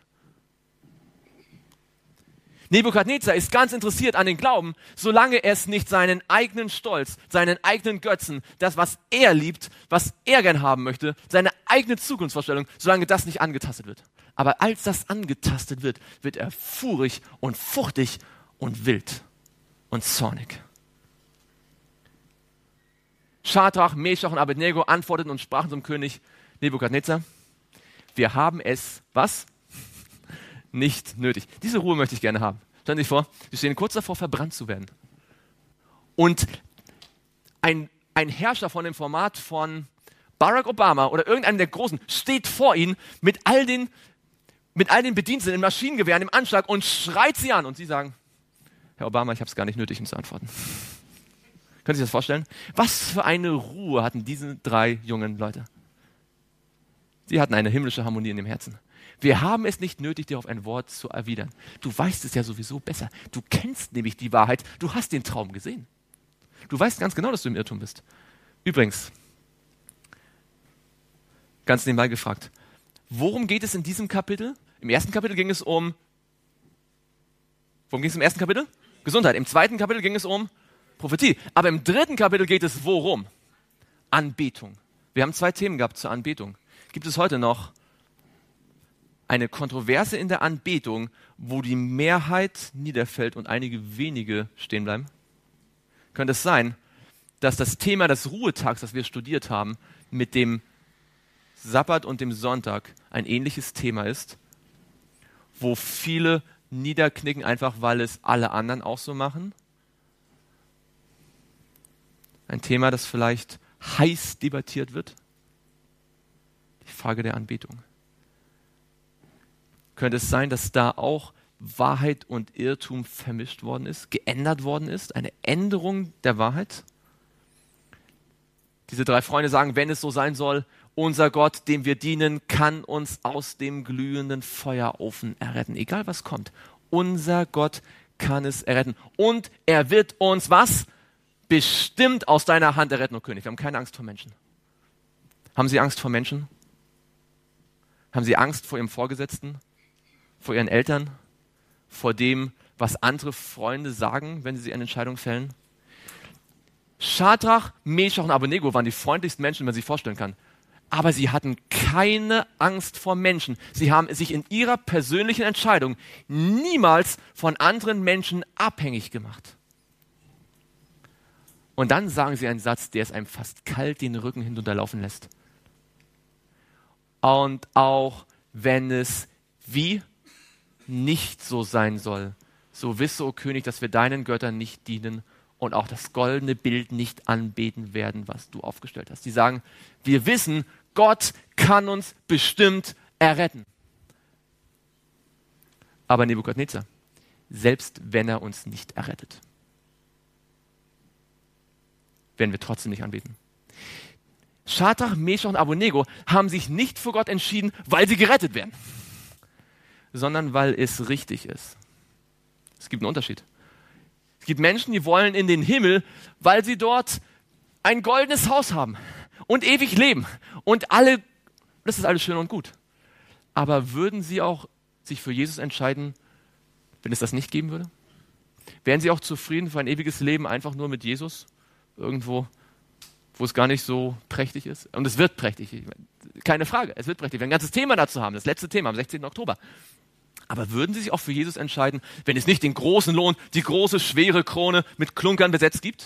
Nebukadnezar ist ganz interessiert an den Glauben, solange es nicht seinen eigenen Stolz, seinen eigenen Götzen, das, was er liebt, was er gern haben möchte, seine eigene Zukunftsvorstellung, solange das nicht angetastet wird. Aber als das angetastet wird, wird er furig und fuchtig und wild und zornig. Schadrach, Meschach und Abednego antworteten und sprachen zum König Nebukadnezar, wir haben es, was? Nicht nötig. Diese Ruhe möchte ich gerne haben. Stellen Sie sich vor, Sie stehen kurz davor, verbrannt zu werden. Und ein Herrscher von dem Format von Barack Obama oder irgendeinem der Großen steht vor Ihnen mit all den Bediensteten in Maschinengewehren im Anschlag und schreit Sie an. Und Sie sagen, Herr Obama, ich habe es gar nicht nötig, ihm zu antworten. Können Sie sich das vorstellen? Was für eine Ruhe hatten diese 3 jungen Leute? Sie hatten eine himmlische Harmonie in dem Herzen. Wir haben es nicht nötig, dir auf ein Wort zu erwidern. Du weißt es ja sowieso besser. Du kennst nämlich die Wahrheit. Du hast den Traum gesehen. Du weißt ganz genau, dass du im Irrtum bist. Übrigens, ganz nebenbei gefragt, worum geht es in diesem Kapitel? Im ersten Kapitel ging es um, worum ging es im ersten Kapitel? Gesundheit. Im zweiten Kapitel ging es um Prophetie. Aber im dritten Kapitel geht es worum? Anbetung. Wir haben 2 Themen gehabt zur Anbetung. Gibt es heute noch eine Kontroverse in der Anbetung, wo die Mehrheit niederfällt und einige wenige stehen bleiben? Könnte es sein, dass das Thema des Ruhetags, das wir studiert haben, mit dem Sabbat und dem Sonntag ein ähnliches Thema ist, wo viele niederknicken, einfach weil es alle anderen auch so machen? Ein Thema, das vielleicht heiß debattiert wird? Die Frage der Anbetung. Könnte es sein, dass da auch Wahrheit und Irrtum vermischt worden ist, geändert worden ist, eine Änderung der Wahrheit? Diese 3 Freunde sagen, wenn es so sein soll, unser Gott, dem wir dienen, kann uns aus dem glühenden Feuerofen erretten. Egal was kommt, unser Gott kann es erretten. Und er wird uns was? Bestimmt aus deiner Hand erretten, o König. Wir haben keine Angst vor Menschen. Haben Sie Angst vor Menschen? Haben Sie Angst vor Ihrem Vorgesetzten? Vor Ihren Eltern? Vor dem, was andere Freunde sagen, wenn sie eine Entscheidung fällen? Schadrach, Meschach und Abednego waren die freundlichsten Menschen, die man sich vorstellen kann. aber sie hatten keine Angst vor Menschen. Sie haben sich in ihrer persönlichen Entscheidung niemals von anderen Menschen abhängig gemacht. Und dann sagen sie einen Satz, der es einem fast kalt den Rücken hinunterlaufen lässt. Und auch wenn es wie nicht so sein soll, so wisse, o König, dass wir deinen Göttern nicht dienen und auch das goldene Bild nicht anbeten werden, was du aufgestellt hast. Die sagen, wir wissen, Gott kann uns bestimmt erretten. Aber Nebukadnezar, selbst wenn er uns nicht errettet, werden wir trotzdem nicht anbeten. Schadrach, Meschach und Abednego haben sich nicht für Gott entschieden, weil sie gerettet werden, sondern weil es richtig ist. Es gibt einen Unterschied. Es gibt Menschen, die wollen in den Himmel, weil sie dort ein goldenes Haus haben und ewig leben. Und das ist alles schön und gut. Aber würden sie auch sich für Jesus entscheiden, wenn es das nicht geben würde? Wären sie auch zufrieden für ein ewiges Leben einfach nur mit Jesus? Irgendwo, wo es gar nicht so prächtig ist? Und es wird prächtig, keine Frage, es wird prächtig. Wir werden ein ganzes Thema dazu haben, das letzte Thema am 16. Oktober. Aber würden sie sich auch für Jesus entscheiden, wenn es nicht den großen Lohn, die große, schwere Krone mit Klunkern besetzt gibt?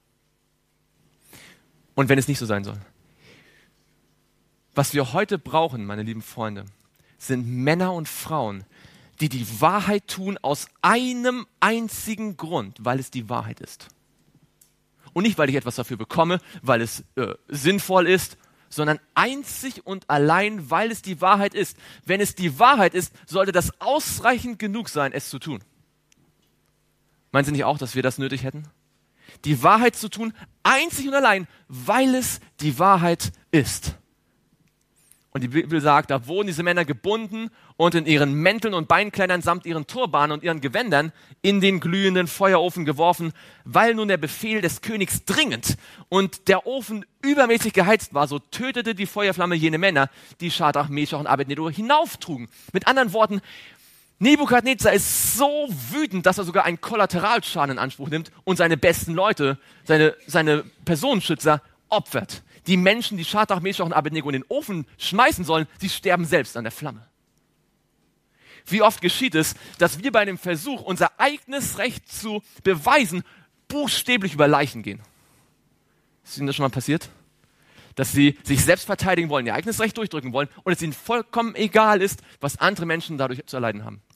Und wenn es nicht so sein soll? Was wir heute brauchen, meine lieben Freunde, sind Männer und Frauen, die die Wahrheit tun aus einem einzigen Grund, weil es die Wahrheit ist. Und nicht, weil ich etwas dafür bekomme, weil es sinnvoll ist, sondern einzig und allein, weil es die Wahrheit ist. Wenn es die Wahrheit ist, sollte das ausreichend genug sein, es zu tun. Meinen Sie nicht auch, dass wir das nötig hätten? Die Wahrheit zu tun, einzig und allein, weil es die Wahrheit ist. Und die Bibel sagt, da wurden diese Männer gebunden und in ihren Mänteln und Beinkleidern samt ihren Turbanen und ihren Gewändern in den glühenden Feuerofen geworfen, weil nun der Befehl des Königs dringend und der Ofen übermäßig geheizt war, so tötete die Feuerflamme jene Männer, die Schadrach, Meschach und Abednego hinauftrugen. Mit anderen Worten, Nebukadnezar ist so wütend, dass er sogar einen Kollateralschaden in Anspruch nimmt und seine besten Leute, seine Personenschützer opfert. Die Menschen, die Schadrach, Meschach und Abednego in den Ofen schmeißen sollen, sie sterben selbst an der Flamme. Wie oft geschieht es, dass wir bei dem Versuch, unser eigenes Recht zu beweisen, buchstäblich über Leichen gehen? Ist Ihnen das schon mal passiert? Dass sie sich selbst verteidigen wollen, ihr eigenes Recht durchdrücken wollen und es ihnen vollkommen egal ist, was andere Menschen dadurch zu erleiden haben.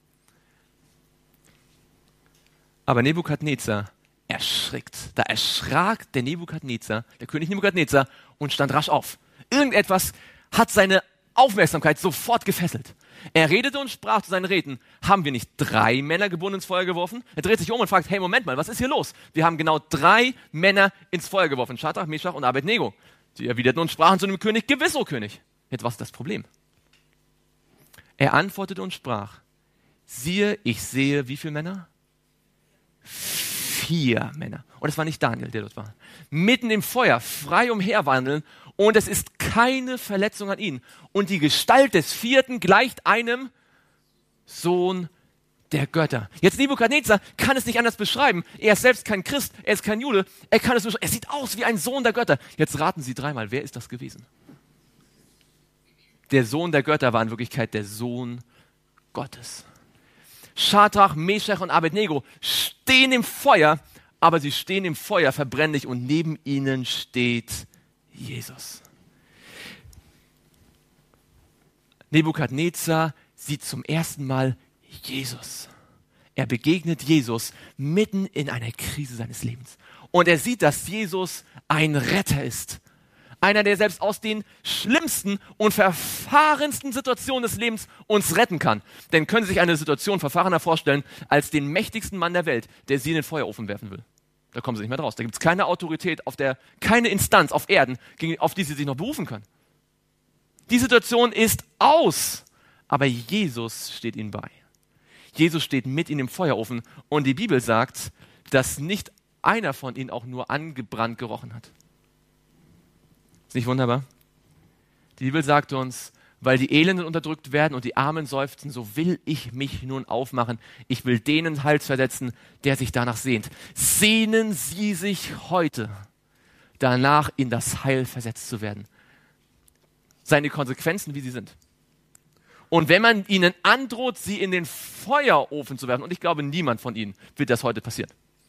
Aber Nebukadnezar erschrickt. Da erschrak der Nebukadnezar, der König Nebukadnezar, und stand rasch auf. Irgendetwas hat seine Aufmerksamkeit sofort gefesselt. Er redete und sprach zu seinen Räten, haben wir nicht 3 Männer gebunden ins Feuer geworfen? Er dreht sich um und fragt, hey, Moment mal, was ist hier los? Wir haben genau 3 Männer ins Feuer geworfen, Schadrach, Meschach und Abednego. Sie erwiderten und sprachen zu dem König, gewiss, o König. Jetzt, was ist das Problem? Er antwortete und sprach, siehe, ich sehe, wie viele Männer? 4 Männer. Und es war nicht Daniel, der dort war. Mitten im Feuer, frei umherwandeln, und es ist keine Verletzung an ihnen. Und die Gestalt des 4. gleicht einem Sohn der Götter. Jetzt Nebukadnezar kann es nicht anders beschreiben. Er ist selbst kein Christ, er ist kein Jude. Er kann es beschreiben. Er sieht aus wie ein Sohn der Götter. Jetzt raten Sie 3-mal, wer ist das gewesen? Der Sohn der Götter war in Wirklichkeit der Sohn Gottes. Schadrach, Meschach und Abednego stehen im Feuer, aber sie stehen im Feuer verbrennlich und neben ihnen steht Jesus. Nebukadnezar sieht zum ersten Mal Jesus. Er begegnet Jesus mitten in einer Krise seines Lebens. Und er sieht, dass Jesus ein Retter ist. Einer, der selbst aus den schlimmsten und verfahrensten Situationen des Lebens uns retten kann. Denn können Sie sich eine Situation verfahrener vorstellen, als den mächtigsten Mann der Welt, der Sie in den Feuerofen werfen will? Da kommen Sie nicht mehr draus. Da gibt es keine Autorität, keine Instanz auf Erden, auf die Sie sich noch berufen können. Die Situation ist aus, aber Jesus steht ihnen bei. Jesus steht mit ihnen im Feuerofen und die Bibel sagt, dass nicht einer von ihnen auch nur angebrannt gerochen hat. Ist nicht wunderbar? Die Bibel sagt uns, weil die Elenden unterdrückt werden und die Armen seufzen, so will ich mich nun aufmachen. Ich will denen Hals versetzen, der sich danach sehnt. Sehnen Sie sich heute danach, in das Heil versetzt zu werden. seien die Konsequenzen, wie sie sind. Und wenn man ihnen androht, sie in den Feuerofen zu werfen, und ich glaube, niemand von ihnen wird das heute passieren.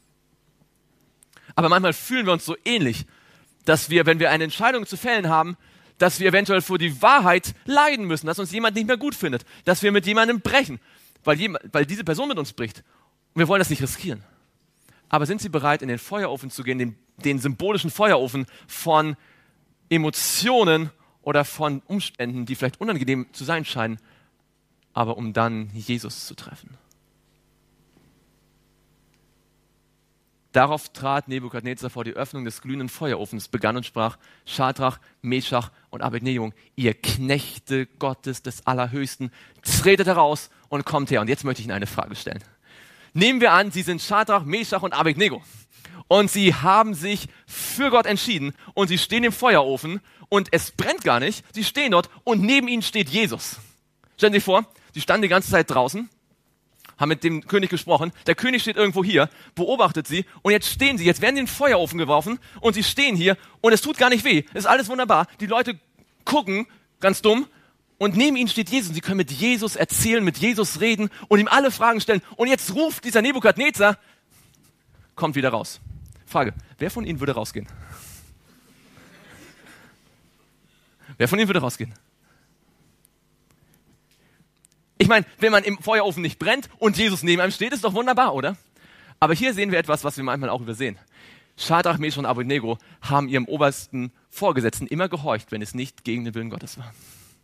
Aber manchmal fühlen wir uns so ähnlich, dass wir, wenn wir eine Entscheidung zu fällen haben, dass wir eventuell für die Wahrheit leiden müssen, dass uns jemand nicht mehr gut findet, dass wir mit jemandem brechen, weil diese Person mit uns bricht. Und wir wollen das nicht riskieren. Aber sind Sie bereit, in den Feuerofen zu gehen, den symbolischen Feuerofen von Emotionen oder von Umständen, die vielleicht unangenehm zu sein scheinen, aber um dann Jesus zu treffen? Darauf trat Nebukadnezar vor die Öffnung des glühenden Feuerofens, begann und sprach: Schadrach, Meschach und Abednego, ihr Knechte Gottes des Allerhöchsten, tretet heraus und kommt her. Und jetzt möchte ich Ihnen eine Frage stellen. Nehmen wir an, Sie sind Schadrach, Meschach und Abednego. Und Sie haben sich für Gott entschieden und Sie stehen im Feuerofen und es brennt gar nicht. Sie stehen dort und neben Ihnen steht Jesus. Stellen Sie sich vor, Sie standen die ganze Zeit draußen, haben mit dem König gesprochen. Der König steht irgendwo hier, beobachtet sie und jetzt stehen sie, jetzt werden sie in den Feuerofen geworfen und sie stehen hier und es tut gar nicht weh. Es ist alles wunderbar. Die Leute gucken, ganz dumm, und neben ihnen steht Jesus. Sie können mit Jesus erzählen, mit Jesus reden und ihm alle Fragen stellen. Und jetzt ruft dieser Nebukadnezar, kommt wieder raus. Frage, wer von Ihnen würde rausgehen? Wer von Ihnen würde rausgehen? Ich meine, wenn man im Feuerofen nicht brennt und Jesus neben einem steht, ist doch wunderbar, oder? Aber hier sehen wir etwas, was wir manchmal auch übersehen. Schadrach, Meschach und Abednego haben ihrem obersten Vorgesetzten immer gehorcht, wenn es nicht gegen den Willen Gottes war.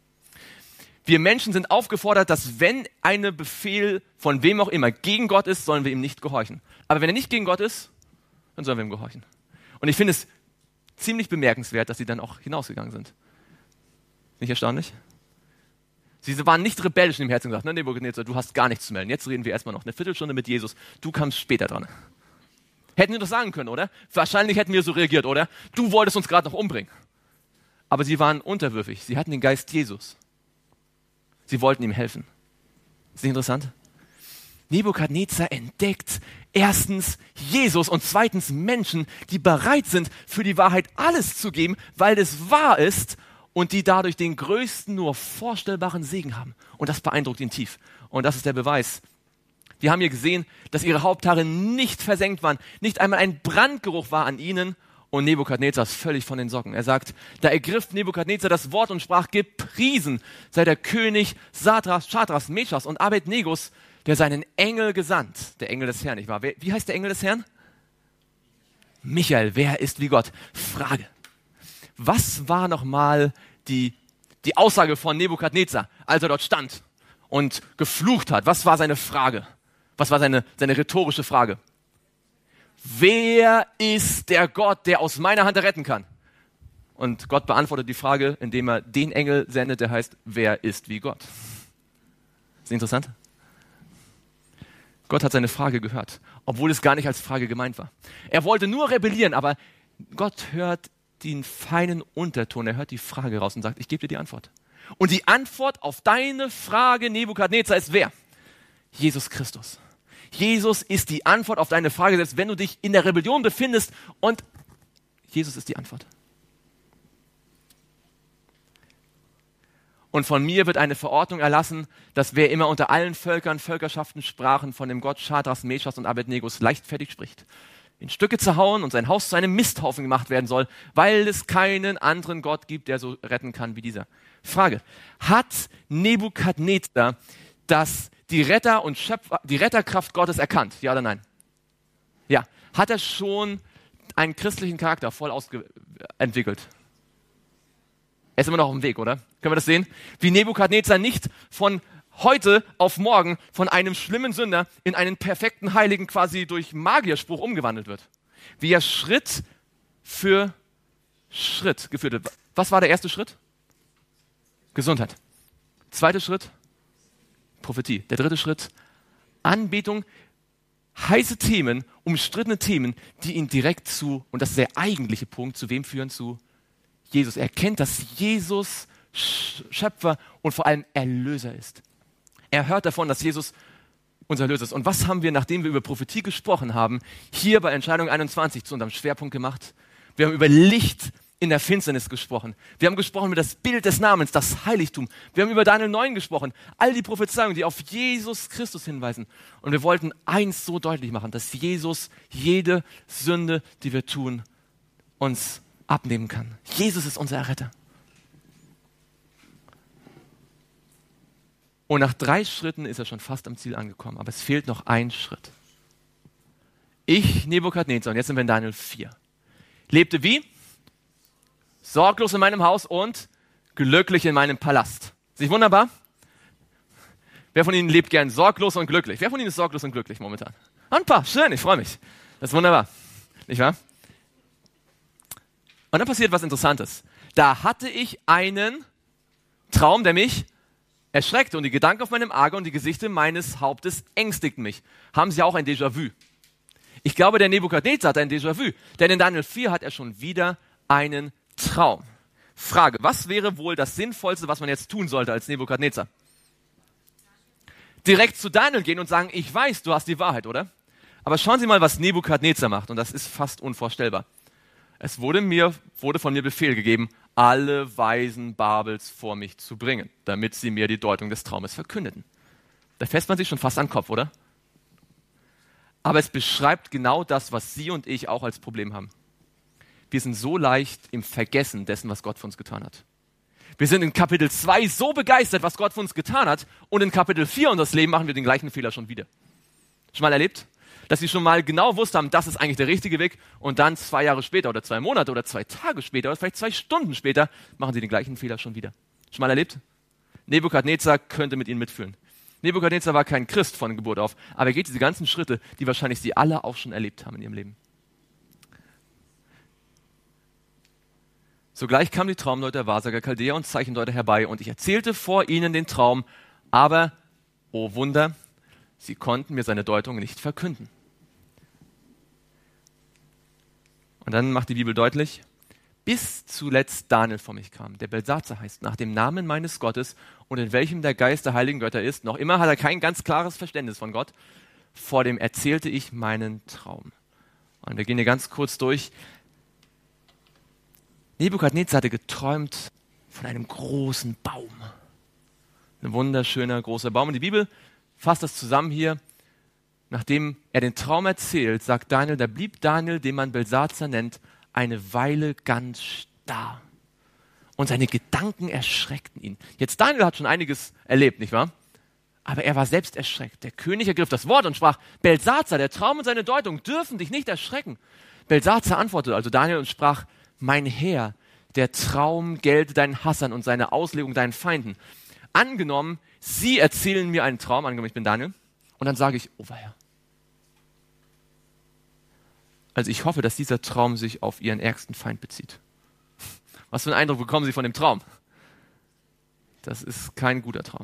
Wir Menschen sind aufgefordert, dass wenn ein Befehl von wem auch immer gegen Gott ist, sollen wir ihm nicht gehorchen. Aber wenn er nicht gegen Gott ist, dann sollen wir ihm gehorchen. Und ich finde es ziemlich bemerkenswert, dass sie dann auch hinausgegangen sind. Nicht erstaunlich? Sie waren nicht rebellisch im Herzen und gesagt, ne, Nebukadnezar, du hast gar nichts zu melden. Jetzt reden wir erstmal noch eine Viertelstunde mit Jesus. Du kamst später dran. Hätten wir doch sagen können, oder? Wahrscheinlich hätten wir so reagiert, oder? Du wolltest uns gerade noch umbringen. Aber sie waren unterwürfig. Sie hatten den Geist Jesus. Sie wollten ihm helfen. Ist nicht interessant? Nebukadnezar entdeckt erstens Jesus und zweitens Menschen, die bereit sind, für die Wahrheit alles zu geben, weil es wahr ist, und die dadurch den größten nur vorstellbaren Segen haben. Und das beeindruckt ihn tief. Und das ist der Beweis. Wir haben hier gesehen, dass ihre Haupthaare nicht versenkt waren. Nicht einmal ein Brandgeruch war an ihnen. Und Nebukadnezar ist völlig von den Socken. Er sagt, da ergriff Nebukadnezar das Wort und sprach: Gepriesen sei der König Schadrachs, Meschachs und Abednegos, der seinen Engel gesandt. Der Engel des Herrn, nicht wahr? Wie heißt der Engel des Herrn? Michael. Wer ist wie Gott? Frage. Was war nochmal die Aussage von Nebukadnezar, als er dort stand und geflucht hat? Was war seine Frage? Was war seine rhetorische Frage? Wer ist der Gott, der aus meiner Hand retten kann? Und Gott beantwortet die Frage, indem er den Engel sendet, der heißt: Wer ist wie Gott? Ist interessant? Gott hat seine Frage gehört, obwohl es gar nicht als Frage gemeint war. Er wollte nur rebellieren, aber Gott hört den feinen Unterton, er hört die Frage raus und sagt: Ich gebe dir die Antwort. Und die Antwort auf deine Frage, Nebukadnezar, ist wer? Jesus Christus. Jesus ist die Antwort auf deine Frage, selbst wenn du dich in der Rebellion befindest, und Jesus ist die Antwort. Und von mir wird eine Verordnung erlassen, dass wer immer unter allen Völkern, Völkerschaften, Sprachen von dem Gott Schadrachs, Meschachs und Abednegos leichtfertig spricht, in Stücke zu hauen und sein Haus zu einem Misthaufen gemacht werden soll, weil es keinen anderen Gott gibt, der so retten kann wie dieser. Frage: Hat Nebukadnezar die Retterkraft Gottes erkannt? Ja oder nein? Ja. Hat er schon einen christlichen Charakter voll entwickelt? Er ist immer noch auf dem Weg, oder? Können wir das sehen? Wie Nebukadnezar nicht von heute auf morgen von einem schlimmen Sünder in einen perfekten Heiligen quasi durch Magierspruch umgewandelt wird. Wie er Schritt für Schritt geführt wird. Was war der erste Schritt? Gesundheit. Zweiter Schritt? Prophetie. Der dritte Schritt? Anbetung. Heiße Themen, umstrittene Themen, die ihn direkt und das ist der eigentliche Punkt, zu wem führen? Zu Jesus. Er erkennt, dass Jesus Schöpfer und vor allem Erlöser ist. Er hört davon, dass Jesus unser Erlöser ist. Und was haben wir, nachdem wir über Prophetie gesprochen haben, hier bei Entscheidung 21 zu unserem Schwerpunkt gemacht? Wir haben über Licht in der Finsternis gesprochen. Wir haben gesprochen über das Bild des Namens, das Heiligtum. Wir haben über Daniel 9 gesprochen. All die Prophezeiungen, die auf Jesus Christus hinweisen. Und wir wollten eins so deutlich machen, dass Jesus jede Sünde, die wir tun, uns abnehmen kann. Jesus ist unser Erretter. Und nach 3 Schritten ist er schon fast am Ziel angekommen. Aber es fehlt noch ein Schritt. Ich, Nebukadnezar, und jetzt sind wir in Daniel 4, lebte wie? Sorglos in meinem Haus und glücklich in meinem Palast. Ist nicht wunderbar? Wer von Ihnen lebt gern sorglos und glücklich? Wer von Ihnen ist sorglos und glücklich momentan? Ein paar, schön, ich freue mich. Das ist wunderbar, nicht wahr? Und dann passiert was Interessantes. Da hatte ich einen Traum, der mich erschreckte und die Gedanken auf meinem Arge und die Gesichter meines Hauptes ängstigten mich. Haben Sie auch ein Déjà-vu? Ich glaube, der Nebukadnezar hat ein Déjà-vu, denn in Daniel 4 hat er schon wieder einen Traum. Frage, was wäre wohl das Sinnvollste, was man jetzt tun sollte als Nebukadnezar? Direkt zu Daniel gehen und sagen, ich weiß, du hast die Wahrheit, oder? Aber schauen Sie mal, was Nebukadnezar macht und das ist fast unvorstellbar. Es wurde von mir Befehl gegeben, alle Weisen Babels vor mich zu bringen, damit sie mir die Deutung des Traumes verkündeten. Da fässt man sich schon fast an den Kopf, oder? Aber es beschreibt genau das, was Sie und ich auch als Problem haben. Wir sind so leicht im Vergessen dessen, was Gott für uns getan hat. Wir sind in Kapitel 2 so begeistert, was Gott für uns getan hat, und in Kapitel 4 unseres Lebens machen wir den gleichen Fehler schon wieder. Schon mal erlebt? Dass sie schon mal genau wussten haben, das ist eigentlich der richtige Weg, und dann 2 Jahre später oder 2 Monate oder 2 Tage später oder vielleicht 2 Stunden später machen sie den gleichen Fehler schon wieder. Schon mal erlebt? Nebukadnezar könnte mit ihnen mitfühlen. Nebukadnezar war kein Christ von Geburt auf, aber er geht diese ganzen Schritte, die wahrscheinlich sie alle auch schon erlebt haben in ihrem Leben. Sogleich kamen die Traumdeuter, Wahrsager, Chaldäer und Zeichendeuter herbei, und ich erzählte vor ihnen den Traum, aber, oh Wunder, sie konnten mir seine Deutung nicht verkünden. Und dann macht die Bibel deutlich, bis zuletzt Daniel vor mich kam, der Belsazar heißt, nach dem Namen meines Gottes und in welchem der Geist der heiligen Götter ist. Noch immer hat er kein ganz klares Verständnis von Gott. Vor dem erzählte ich meinen Traum. Und wir gehen hier ganz kurz durch. Nebukadnezar hatte geträumt von einem großen Baum. Ein wunderschöner großer Baum. Und die Bibel fasst das zusammen hier. Nachdem er den Traum erzählt, sagt Daniel, da blieb Daniel, den man Belsazar nennt, eine Weile ganz starr. Und seine Gedanken erschreckten ihn. Jetzt Daniel hat schon einiges erlebt, nicht wahr? Aber er war selbst erschreckt. Der König ergriff das Wort und sprach, Belsazar, der Traum und seine Deutung dürfen dich nicht erschrecken. Belsazar antwortete also Daniel und sprach, mein Herr, der Traum gelte deinen Hassern und seine Auslegung deinen Feinden. Angenommen, sie erzählen mir einen Traum, angenommen, ich bin Daniel, und dann sage ich, oh weia. Also ich hoffe, dass dieser Traum sich auf ihren ärgsten Feind bezieht. Was für einen Eindruck bekommen Sie von dem Traum? Das ist kein guter Traum.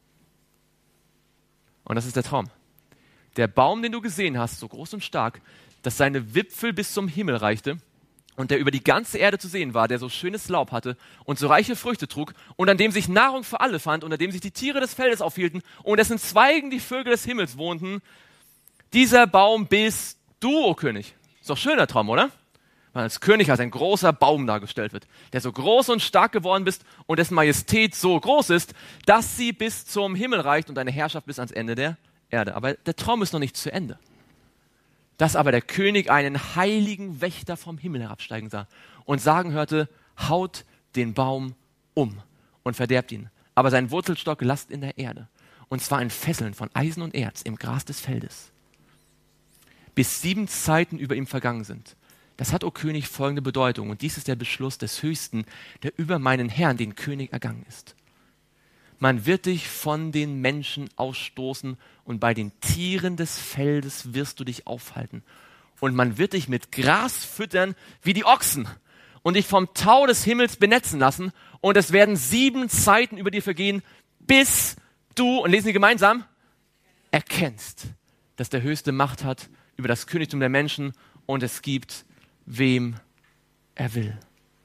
Und das ist der Traum. Der Baum, den du gesehen hast, so groß und stark, dass seine Wipfel bis zum Himmel reichte und der über die ganze Erde zu sehen war, der so schönes Laub hatte und so reiche Früchte trug und an dem sich Nahrung für alle fand und an dem sich die Tiere des Feldes aufhielten und dessen Zweigen die Vögel des Himmels wohnten. Dieser Baum bist du, o König. Ist doch ein schöner Traum, oder? Weil als König als ein großer Baum dargestellt wird, der so groß und stark geworden bist und dessen Majestät so groß ist, dass sie bis zum Himmel reicht und deine Herrschaft bis ans Ende der Erde. Aber der Traum ist noch nicht zu Ende. Dass aber der König einen heiligen Wächter vom Himmel herabsteigen sah und sagen hörte, haut den Baum um und verderbt ihn. Aber seinen Wurzelstock lasst in der Erde. Und zwar in Fesseln von Eisen und Erz im Gras des Feldes. Bis 7 Zeiten über ihm vergangen sind. Das hat, o König, folgende Bedeutung. Und dies ist der Beschluss des Höchsten, der über meinen Herrn, den König, ergangen ist. Man wird dich von den Menschen ausstoßen und bei den Tieren des Feldes wirst du dich aufhalten. Und man wird dich mit Gras füttern wie die Ochsen und dich vom Tau des Himmels benetzen lassen. Und es werden 7 Zeiten über dir vergehen, bis du, und lesen Sie gemeinsam, erkennst, dass der Höchste Macht hat über das Königtum der Menschen und es gibt, wem er will.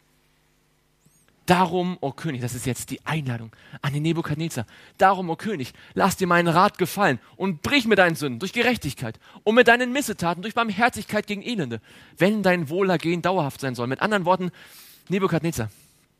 Darum, o König, das ist jetzt die Einladung an den Nebukadnezar. Darum, o König, lass dir meinen Rat gefallen und brich mit deinen Sünden durch Gerechtigkeit und mit deinen Missetaten durch Barmherzigkeit gegen Elende, wenn dein Wohlergehen dauerhaft sein soll. Mit anderen Worten, Nebukadnezar,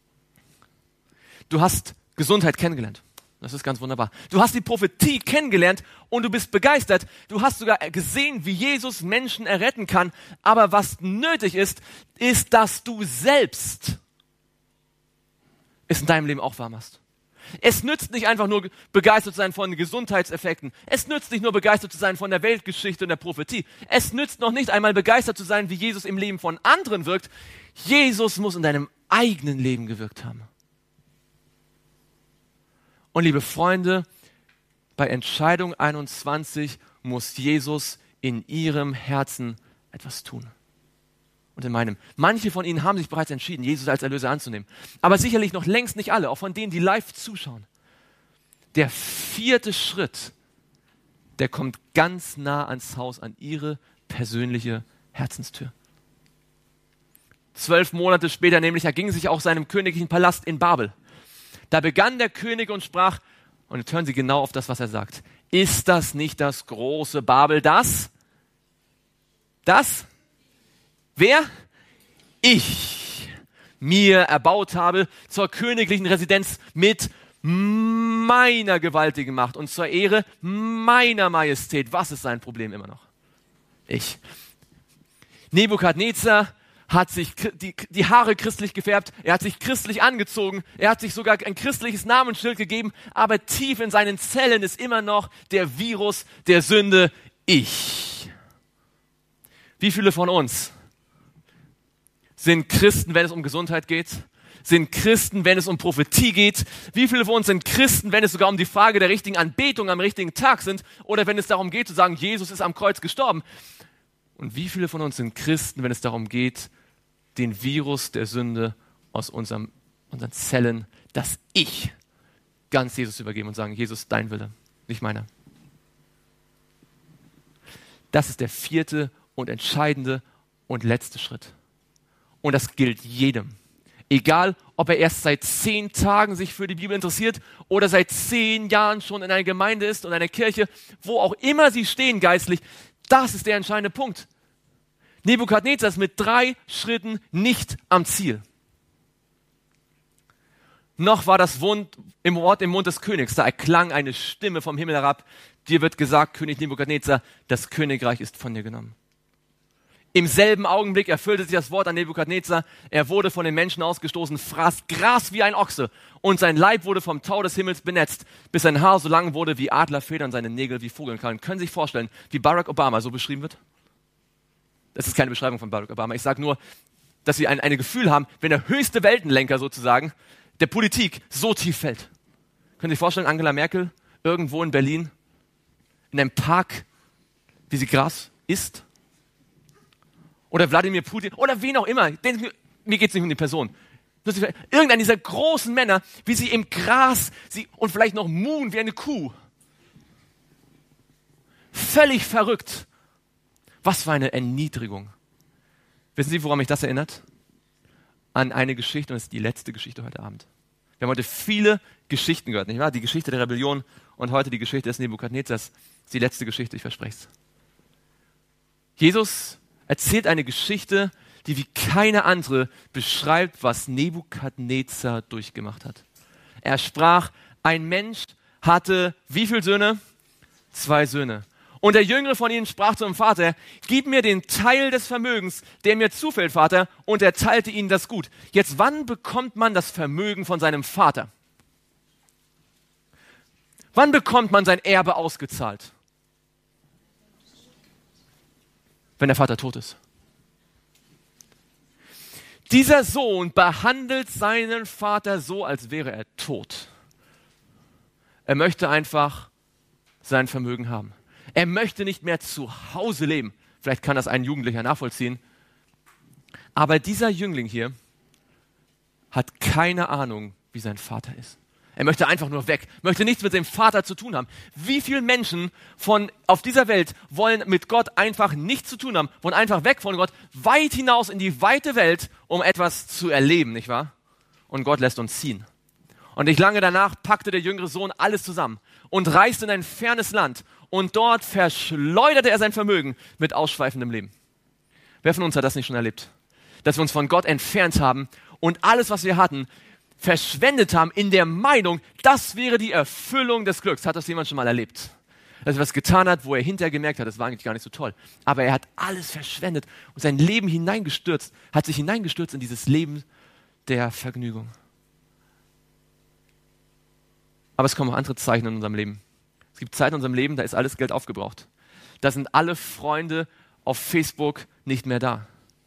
du hast Gesundheit kennengelernt. Das ist ganz wunderbar. Du hast die Prophetie kennengelernt und du bist begeistert. Du hast sogar gesehen, wie Jesus Menschen erretten kann. Aber was nötig ist, ist, dass du selbst es in deinem Leben auch wahr machst. Es nützt nicht einfach nur begeistert zu sein von Gesundheitseffekten. Es nützt nicht nur begeistert zu sein von der Weltgeschichte und der Prophetie. Es nützt noch nicht einmal begeistert zu sein, wie Jesus im Leben von anderen wirkt. Jesus muss in deinem eigenen Leben gewirkt haben. Und liebe Freunde, bei Entscheidung 21 muss Jesus in ihrem Herzen etwas tun. Und in meinem. Manche von ihnen haben sich bereits entschieden, Jesus als Erlöser anzunehmen. Aber sicherlich noch längst nicht alle, auch von denen, die live zuschauen. Der 4. Schritt, der kommt ganz nah ans Haus, an ihre persönliche Herzenstür. 12 Monate später nämlich erging sich auch seinem königlichen Palast in Babel. Da begann der König und sprach, und jetzt hören Sie genau auf das, was er sagt. Ist das nicht das große Babel, das? Wer? Ich mir erbaut habe zur königlichen Residenz mit meiner gewaltigen Macht und zur Ehre meiner Majestät. Was ist sein Problem immer noch? Ich. Nebukadnezar hat sich die Haare christlich gefärbt, er hat sich christlich angezogen, er hat sich sogar ein christliches Namensschild gegeben, aber tief in seinen Zellen ist immer noch der Virus der Sünde, ich. Wie viele von uns sind Christen, wenn es um Gesundheit geht? Sind Christen, wenn es um Prophetie geht? Wie viele von uns sind Christen, wenn es sogar um die Frage der richtigen Anbetung am richtigen Tag sind? Oder wenn es darum geht zu sagen, Jesus ist am Kreuz gestorben? Und wie viele von uns sind Christen, wenn es darum geht, den Virus der Sünde aus unseren Zellen, das Ich, ganz Jesus übergeben und sagen, Jesus, dein Wille, nicht meiner. Das ist der 4. und entscheidende und letzte Schritt. Und das gilt jedem. Egal, ob er erst seit 10 Tagen sich für die Bibel interessiert oder seit 10 Jahren schon in einer Gemeinde ist und einer Kirche, wo auch immer sie stehen geistlich, das ist der entscheidende Punkt. Nebukadnezar ist mit 3 Schritten nicht am Ziel. Noch war das Wort im Mund des Königs, da erklang eine Stimme vom Himmel herab. Dir wird gesagt, König Nebukadnezar, das Königreich ist von dir genommen. Im selben Augenblick erfüllte sich das Wort an Nebukadnezar. Er wurde von den Menschen ausgestoßen, fraß Gras wie ein Ochse und sein Leib wurde vom Tau des Himmels benetzt, bis sein Haar so lang wurde wie Adlerfedern, seine Nägel wie Vogelkrallen. Können Sie sich vorstellen, wie Barack Obama so beschrieben wird? Das ist keine Beschreibung von Barack Obama. Ich sage nur, dass Sie ein Gefühl haben, wenn der höchste Weltenlenker sozusagen der Politik so tief fällt. Können Sie sich vorstellen, Angela Merkel irgendwo in Berlin in einem Park, wie sie Gras isst? Oder Wladimir Putin oder wen auch immer. Mir geht es nicht um die Person. Irgendeiner dieser großen Männer, wie sie im Gras und vielleicht noch muhen wie eine Kuh. Völlig verrückt. Was für eine Erniedrigung. Wissen Sie, woran mich das erinnert? An eine Geschichte, und das ist die letzte Geschichte heute Abend. Wir haben heute viele Geschichten gehört, nicht wahr? Die Geschichte der Rebellion und heute die Geschichte des Nebukadnezars. Das ist die letzte Geschichte, ich verspreche es. Jesus erzählt eine Geschichte, die wie keine andere beschreibt, was Nebukadnezar durchgemacht hat. Er sprach, ein Mensch hatte wie viele Söhne? 2 Söhne. Und der Jüngere von ihnen sprach zu dem Vater, gib mir den Teil des Vermögens, der mir zufällt, Vater, und er teilte ihnen das Gut. Jetzt, wann bekommt man das Vermögen von seinem Vater? Wann bekommt man sein Erbe ausgezahlt? Wenn der Vater tot ist. Dieser Sohn behandelt seinen Vater so, als wäre er tot. Er möchte einfach sein Vermögen haben. Er möchte nicht mehr zu Hause leben. Vielleicht kann das ein Jugendlicher nachvollziehen. Aber dieser Jüngling hier hat keine Ahnung, wie sein Vater ist. Er möchte einfach nur weg, möchte nichts mit seinem Vater zu tun haben. Wie viele Menschen auf dieser Welt wollen mit Gott einfach nichts zu tun haben, wollen einfach weg von Gott, weit hinaus in die weite Welt, um etwas zu erleben, nicht wahr? Und Gott lässt uns ziehen. Und nicht lange danach packte der jüngere Sohn alles zusammen und reiste in ein fernes Land. Und dort verschleuderte er sein Vermögen mit ausschweifendem Leben. Wer von uns hat das nicht schon erlebt? Dass wir uns von Gott entfernt haben und alles, was wir hatten, verschwendet haben in der Meinung, das wäre die Erfüllung des Glücks. Hat das jemand schon mal erlebt? Dass er was getan hat, wo er hinterher gemerkt hat, das war eigentlich gar nicht so toll. Aber er hat alles verschwendet und sein Leben hat sich hineingestürzt in dieses Leben der Vergnügung. Aber es kommen auch andere Zeichen in unserem Leben. Es gibt Zeiten in unserem Leben, da ist alles Geld aufgebraucht. Da sind alle Freunde auf Facebook nicht mehr da.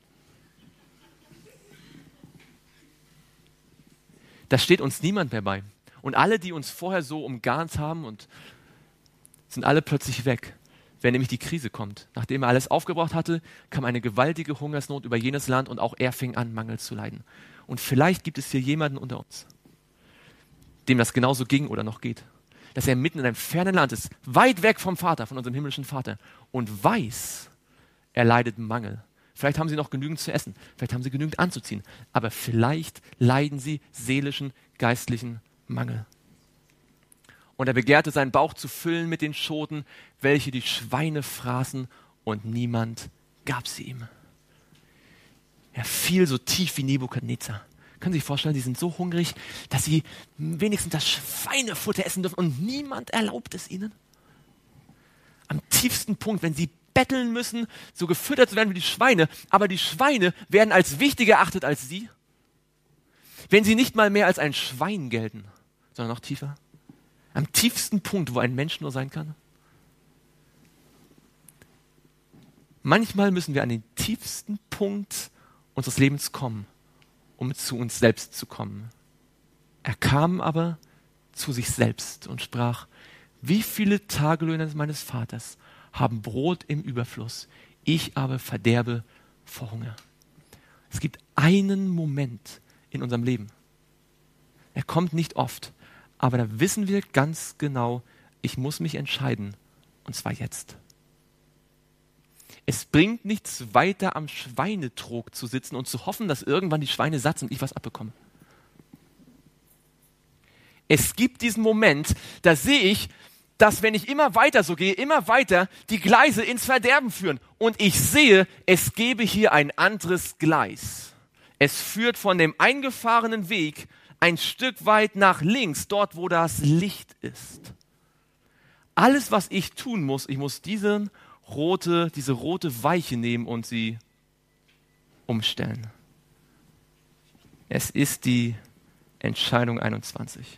Da steht uns niemand mehr bei. Und alle, die uns vorher so umgarnt haben, sind alle plötzlich weg, wenn nämlich die Krise kommt. Nachdem er alles aufgebraucht hatte, kam eine gewaltige Hungersnot über jenes Land und auch er fing an, Mangel zu leiden. Und vielleicht gibt es hier jemanden unter uns, dem das genauso ging oder noch geht. Dass er mitten in einem fernen Land ist, weit weg vom Vater, von unserem himmlischen Vater und weiß, er leidet Mangel. Vielleicht haben sie noch genügend zu essen, vielleicht haben sie genügend anzuziehen, aber vielleicht leiden sie seelischen, geistlichen Mangel. Und er begehrte, seinen Bauch zu füllen mit den Schoten, welche die Schweine fraßen, und niemand gab sie ihm. Er fiel so tief wie Nebukadnezar. Können Sie sich vorstellen, sie sind so hungrig, dass sie wenigstens das Schweinefutter essen dürfen und niemand erlaubt es ihnen? Am tiefsten Punkt, wenn sie betteln müssen, so gefüttert zu werden wie die Schweine, aber die Schweine werden als wichtiger erachtet als sie? Wenn sie nicht mal mehr als ein Schwein gelten, sondern noch tiefer? Am tiefsten Punkt, wo ein Mensch nur sein kann? Manchmal müssen wir an den tiefsten Punkt unseres Lebens kommen, um zu uns selbst zu kommen. Er kam aber zu sich selbst und sprach: Wie viele Tagelöhner meines Vaters haben Brot im Überfluss, ich aber verderbe vor Hunger. Es gibt einen Moment in unserem Leben. Er kommt nicht oft, aber da wissen wir ganz genau, ich muss mich entscheiden, und zwar jetzt. Es bringt nichts weiter, am Schweinetrog zu sitzen und zu hoffen, dass irgendwann die Schweine satt sind und ich was abbekomme. Es gibt diesen Moment, da sehe ich, dass wenn ich immer weiter so gehe, immer weiter die Gleise ins Verderben führen. Und ich sehe, es gebe hier ein anderes Gleis. Es führt von dem eingefahrenen Weg ein Stück weit nach links, dort wo das Licht ist. Alles, was ich tun muss, ich muss diese rote Weiche nehmen und sie umstellen. Es ist die Entscheidung 21.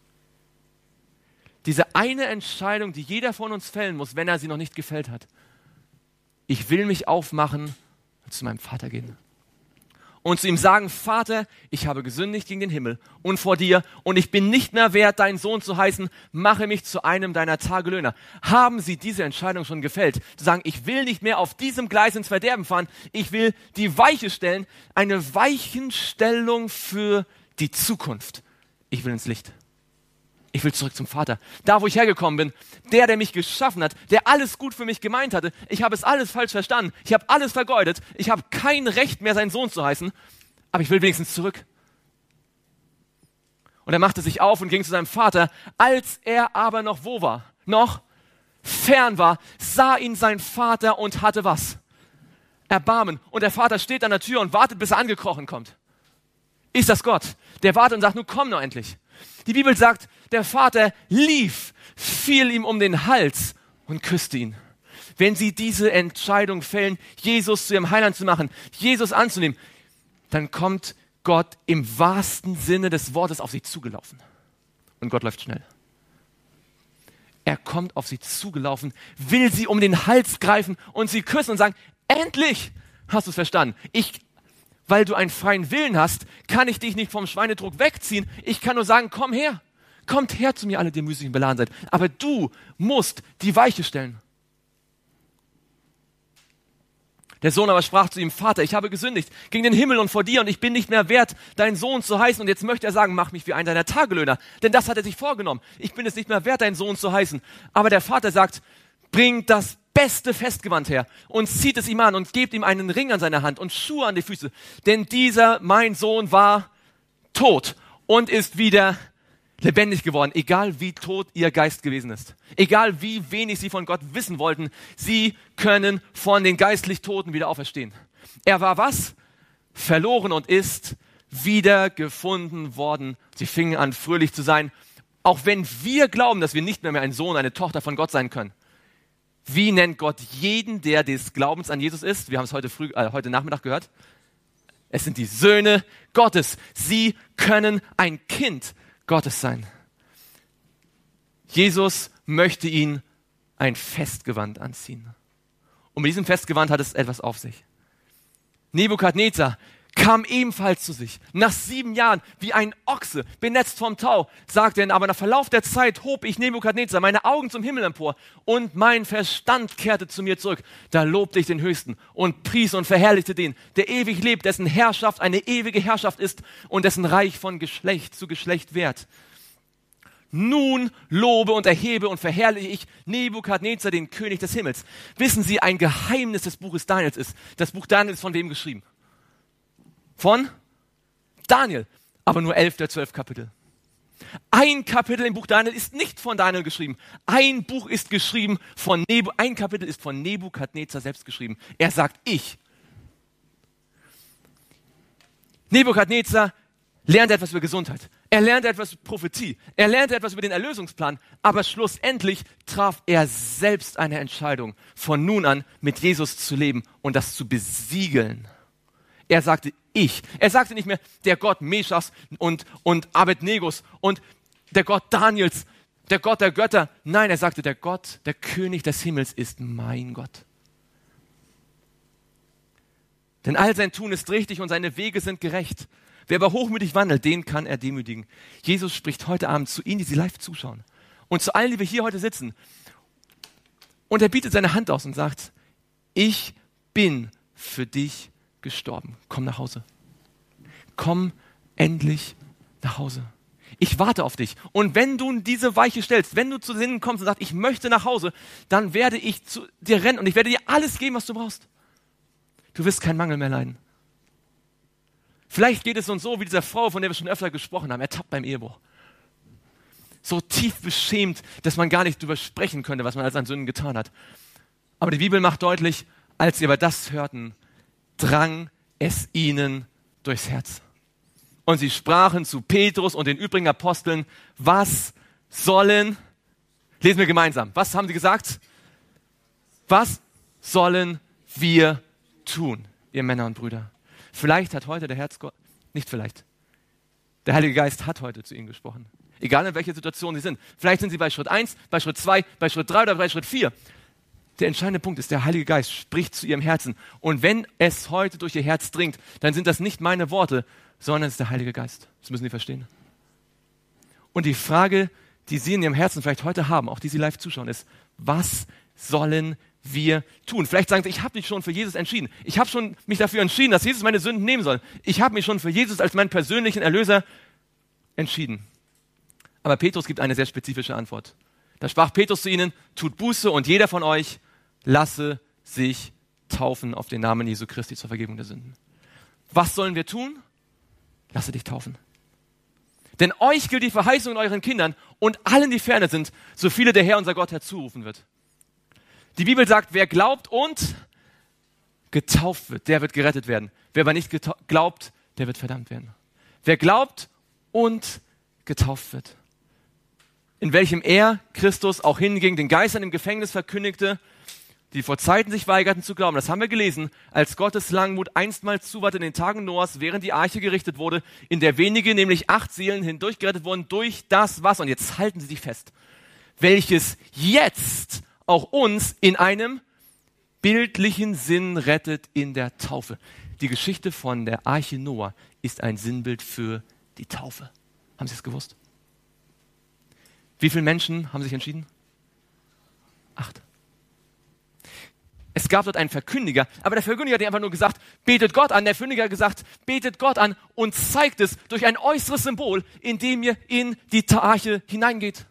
Diese eine Entscheidung, die jeder von uns fällen muss, wenn er sie noch nicht gefällt hat. Ich will mich aufmachen und zu meinem Vater gehen. Und zu ihm sagen: Vater, ich habe gesündigt gegen den Himmel und vor dir und ich bin nicht mehr wert, dein Sohn zu heißen, mache mich zu einem deiner Tagelöhner. Haben Sie diese Entscheidung schon gefällt? Zu sagen, ich will nicht mehr auf diesem Gleis ins Verderben fahren, ich will die Weiche stellen, eine Weichenstellung für die Zukunft. Ich will ins Licht. Ich will zurück zum Vater. Da, wo ich hergekommen bin. Der mich geschaffen hat, der alles gut für mich gemeint hatte. Ich habe es alles falsch verstanden. Ich habe alles vergeudet. Ich habe kein Recht mehr, sein Sohn zu heißen. Aber ich will wenigstens zurück. Und er machte sich auf und ging zu seinem Vater. Als er aber noch wo war? Noch fern war, sah ihn sein Vater und hatte was? Erbarmen. Und der Vater steht an der Tür und wartet, bis er angekrochen kommt. Ist das Gott? Der wartet und sagt, nun komm doch endlich. Die Bibel sagt, der Vater lief, fiel ihm um den Hals und küsste ihn. Wenn Sie diese Entscheidung fällen, Jesus zu Ihrem Heiland zu machen, Jesus anzunehmen, dann kommt Gott im wahrsten Sinne des Wortes auf Sie zugelaufen. Und Gott läuft schnell. Er kommt auf Sie zugelaufen, will Sie um den Hals greifen und Sie küssen und sagen, endlich hast du es verstanden. Weil du einen freien Willen hast, kann ich dich nicht vom Schweinedruck wegziehen. Ich kann nur sagen, komm her. Kommt her zu mir, alle, die müßig und beladen seid. Aber du musst die Weiche stellen. Der Sohn aber sprach zu ihm, Vater, ich habe gesündigt gegen den Himmel und vor dir und ich bin nicht mehr wert, dein Sohn zu heißen. Und jetzt möchte er sagen, mach mich wie einen deiner Tagelöhner. Denn das hat er sich vorgenommen. Ich bin es nicht mehr wert, dein Sohn zu heißen. Aber der Vater sagt, bring das beste Festgewand her und zieht es ihm an und gebt ihm einen Ring an seine Hand und Schuhe an die Füße. Denn dieser, mein Sohn, war tot und ist wieder lebendig geworden. Egal wie tot ihr Geist gewesen ist. Egal wie wenig sie von Gott wissen wollten. Sie können von den geistlich Toten wieder auferstehen. Er war was? Verloren und ist wiedergefunden worden. Sie fingen an, fröhlich zu sein. Auch wenn wir glauben, dass wir nicht mehr ein Sohn, eine Tochter von Gott sein können. Wie nennt Gott jeden, der des Glaubens an Jesus ist? Wir haben es heute Nachmittag gehört. Es sind die Söhne Gottes. Sie können ein Kind Gottes sein. Jesus möchte ihnen ein Festgewand anziehen. Und mit diesem Festgewand hat es etwas auf sich. Nebukadnezar kam ebenfalls zu sich. Nach 7 Jahren, wie ein Ochse, benetzt vom Tau, sagte er, aber nach Verlauf der Zeit hob ich Nebukadnezar meine Augen zum Himmel empor und mein Verstand kehrte zu mir zurück. Da lobte ich den Höchsten und pries und verherrlichte den, der ewig lebt, dessen Herrschaft eine ewige Herrschaft ist und dessen Reich von Geschlecht zu Geschlecht währt. Nun lobe und erhebe und verherrliche ich Nebukadnezar, den König des Himmels. Wissen Sie, ein Geheimnis des Buches Daniels ist, das Buch Daniel ist von wem geschrieben? Von Daniel, aber nur 11 der 12 Kapitel. Ein Kapitel im Buch Daniel ist nicht von Daniel geschrieben. Ein Kapitel ist von Nebukadnezar selbst geschrieben. Er sagt, ich. Nebukadnezar lernte etwas über Gesundheit. Er lernte etwas über Prophetie. Er lernte etwas über den Erlösungsplan. Aber schlussendlich traf er selbst eine Entscheidung, von nun an mit Jesus zu leben und das zu besiegeln. Er sagte, ich. Er sagte nicht mehr, der Gott Meschachs und Abednegos und der Gott Daniels, der Gott der Götter. Nein, er sagte, der Gott, der König des Himmels ist mein Gott. Denn all sein Tun ist richtig und seine Wege sind gerecht. Wer aber hochmütig wandelt, den kann er demütigen. Jesus spricht heute Abend zu Ihnen, die Sie live zuschauen. Und zu allen, die wir hier heute sitzen. Und er bietet seine Hand aus und sagt, ich bin für dich gestorben. Komm nach Hause. Komm endlich nach Hause. Ich warte auf dich. Und wenn du diese Weiche stellst, wenn du zu Sinnen kommst und sagst, ich möchte nach Hause, dann werde ich zu dir rennen und ich werde dir alles geben, was du brauchst. Du wirst keinen Mangel mehr leiden. Vielleicht geht es uns so wie dieser Frau, von der wir schon öfter gesprochen haben, ertappt beim Ehebruch. So tief beschämt, dass man gar nicht drüber sprechen könnte, was man als an Sünden getan hat. Aber die Bibel macht deutlich, als sie aber das hörten, drang es ihnen durchs Herz. Und sie sprachen zu Petrus und den übrigen Aposteln, lesen wir gemeinsam, was haben sie gesagt? Was sollen wir tun, ihr Männer und Brüder? Vielleicht hat heute der Heilige Geist hat heute zu ihnen gesprochen. Egal in welcher Situation sie sind. Vielleicht sind sie bei Schritt 1, bei Schritt 2, bei Schritt 3 oder bei Schritt 4. Der entscheidende Punkt ist, der Heilige Geist spricht zu ihrem Herzen. Und wenn es heute durch ihr Herz dringt, dann sind das nicht meine Worte, sondern es ist der Heilige Geist. Das müssen Sie verstehen. Und die Frage, die Sie in Ihrem Herzen vielleicht heute haben, auch die Sie live zuschauen, ist, was sollen wir tun? Vielleicht sagen Sie, ich habe mich schon für Jesus entschieden. Ich habe schon mich dafür entschieden, dass Jesus meine Sünden nehmen soll. Ich habe mich schon für Jesus als meinen persönlichen Erlöser entschieden. Aber Petrus gibt eine sehr spezifische Antwort. Da sprach Petrus zu ihnen, tut Buße und jeder von euch lasse sich taufen auf den Namen Jesu Christi zur Vergebung der Sünden. Was sollen wir tun? Lasse dich taufen. Denn euch gilt die Verheißung in euren Kindern und allen, die ferne sind, so viele der Herr unser Gott herzurufen wird. Die Bibel sagt, wer glaubt und getauft wird, der wird gerettet werden. Wer aber nicht glaubt, der wird verdammt werden. Wer glaubt und getauft wird. In welchem er, Christus, auch hinging, den Geistern im Gefängnis verkündigte, die vor Zeiten sich weigerten zu glauben. Das haben wir gelesen, als Gottes Langmut einstmals zuward in den Tagen Noahs, während die Arche gerichtet wurde, in der wenige, nämlich 8 Seelen, hindurchgerettet wurden durch das Wasser. Und jetzt halten Sie sich fest. Welches jetzt auch uns in einem bildlichen Sinn rettet in der Taufe. Die Geschichte von der Arche Noah ist ein Sinnbild für die Taufe. Haben Sie es gewusst? Wie viele Menschen haben sich entschieden? 8. Es gab dort einen Verkündiger, aber der Verkündiger hat einfach nur gesagt, betet Gott an. Der Verkündiger hat gesagt, betet Gott an und zeigt es durch ein äußeres Symbol, indem ihr in die Arche hineingeht.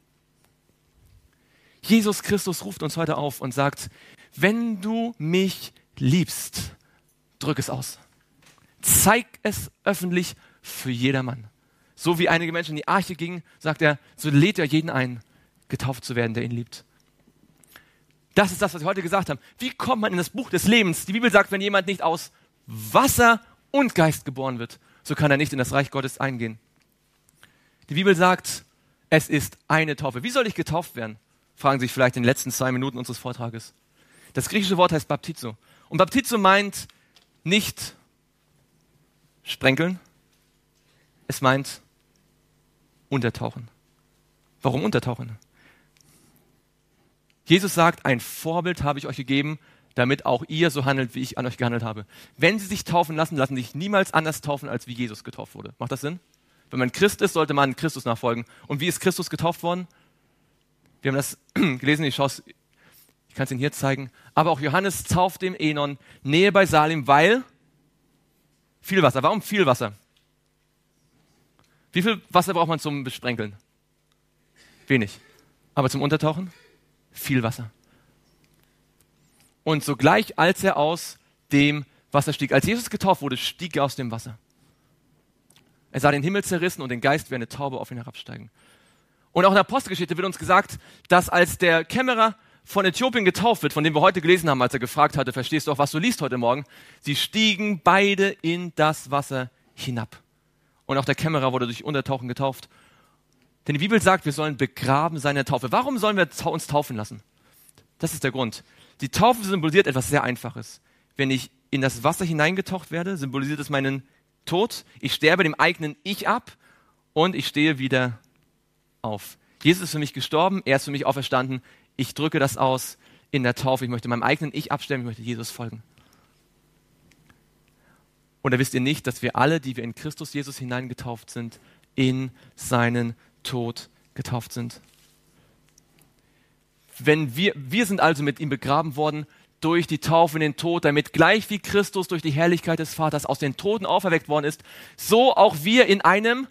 Jesus Christus ruft uns heute auf und sagt, wenn du mich liebst, drück es aus. Zeig es öffentlich für jedermann. So wie einige Menschen in die Arche gingen, sagt er, so lädt er jeden ein, getauft zu werden, der ihn liebt. Das ist das, was wir heute gesagt haben. Wie kommt man in das Buch des Lebens? Die Bibel sagt, wenn jemand nicht aus Wasser und Geist geboren wird, so kann er nicht in das Reich Gottes eingehen. Die Bibel sagt, es ist eine Taufe. Wie soll ich getauft werden? Fragen sich vielleicht in den letzten 2 Minuten unseres Vortrages. Das griechische Wort heißt Baptizo. Und Baptizo meint nicht sprenkeln, es meint untertauchen. Warum untertauchen? Jesus sagt, ein Vorbild habe ich euch gegeben, damit auch ihr so handelt, wie ich an euch gehandelt habe. Wenn sie sich taufen lassen, lassen sich niemals anders taufen, als wie Jesus getauft wurde. Macht das Sinn? Wenn man Christ ist, sollte man Christus nachfolgen. Und wie ist Christus getauft worden? Wir haben das gelesen, ich kann es Ihnen hier zeigen. Aber auch Johannes taufte im Enon, Nähe bei Salim, weil viel Wasser. Warum viel Wasser? Wie viel Wasser braucht man zum Besprenkeln? Wenig. Aber zum Untertauchen? Viel Wasser. Und sogleich, als er aus dem Wasser stieg, als Jesus getauft wurde, stieg er aus dem Wasser. Er sah den Himmel zerrissen und den Geist wie eine Taube auf ihn herabsteigen. Und auch in der Apostelgeschichte wird uns gesagt, dass als der Kämmerer von Äthiopien getauft wird, von dem wir heute gelesen haben, als er gefragt hatte, verstehst du auch, was du liest heute Morgen? Sie stiegen beide in das Wasser hinab. Und auch der Kämmerer wurde durch Untertauchen getauft. Denn die Bibel sagt, wir sollen begraben sein in der Taufe. Warum sollen wir uns taufen lassen? Das ist der Grund. Die Taufe symbolisiert etwas sehr Einfaches. Wenn ich in das Wasser hineingetaucht werde, symbolisiert es meinen Tod. Ich sterbe dem eigenen Ich ab und ich stehe wieder auf. Jesus ist für mich gestorben, er ist für mich auferstanden. Ich drücke das aus in der Taufe. Ich möchte meinem eigenen Ich absterben, ich möchte Jesus folgen. Und da wisst ihr nicht, dass wir alle, die wir in Christus Jesus hineingetauft sind, in seinen Tod getauft sind. Wir sind also mit ihm begraben worden durch die Taufe in den Tod, damit gleich wie Christus durch die Herrlichkeit des Vaters aus den Toten auferweckt worden ist, so auch wir in einem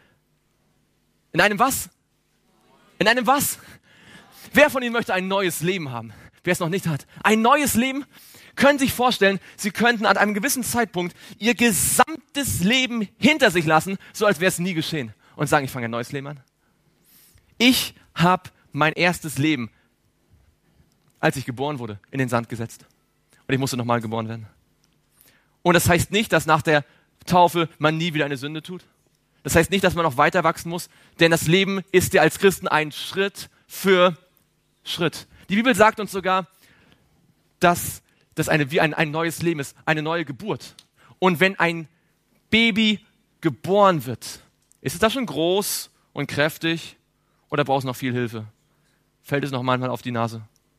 was? In einem was? Wer von Ihnen möchte ein neues Leben haben? Wer es noch nicht hat. Ein neues Leben? Können Sie sich vorstellen, Sie könnten an einem gewissen Zeitpunkt Ihr gesamtes Leben hinter sich lassen, so als wäre es nie geschehen. Und sagen, ich fange ein neues Leben an. Ich habe mein erstes Leben, als ich geboren wurde, in den Sand gesetzt. Und ich musste nochmal geboren werden. Und das heißt nicht, dass nach der Taufe man nie wieder eine Sünde tut. Das heißt nicht, dass man noch weiter wachsen muss, denn das Leben ist ja als Christen ein Schritt für Schritt. Die Bibel sagt uns sogar, dass das ein neues Leben ist, eine neue Geburt. Und wenn ein Baby geboren wird, ist es da schon groß und kräftig oder braucht es noch viel Hilfe? Fällt es noch manchmal auf die Nase?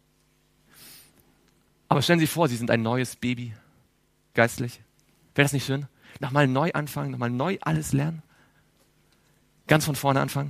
Aber stellen Sie sich vor, Sie sind ein neues Baby, geistlich. Wäre das nicht schön? Nochmal neu anfangen, nochmal neu alles lernen? Ganz von vorne anfangen?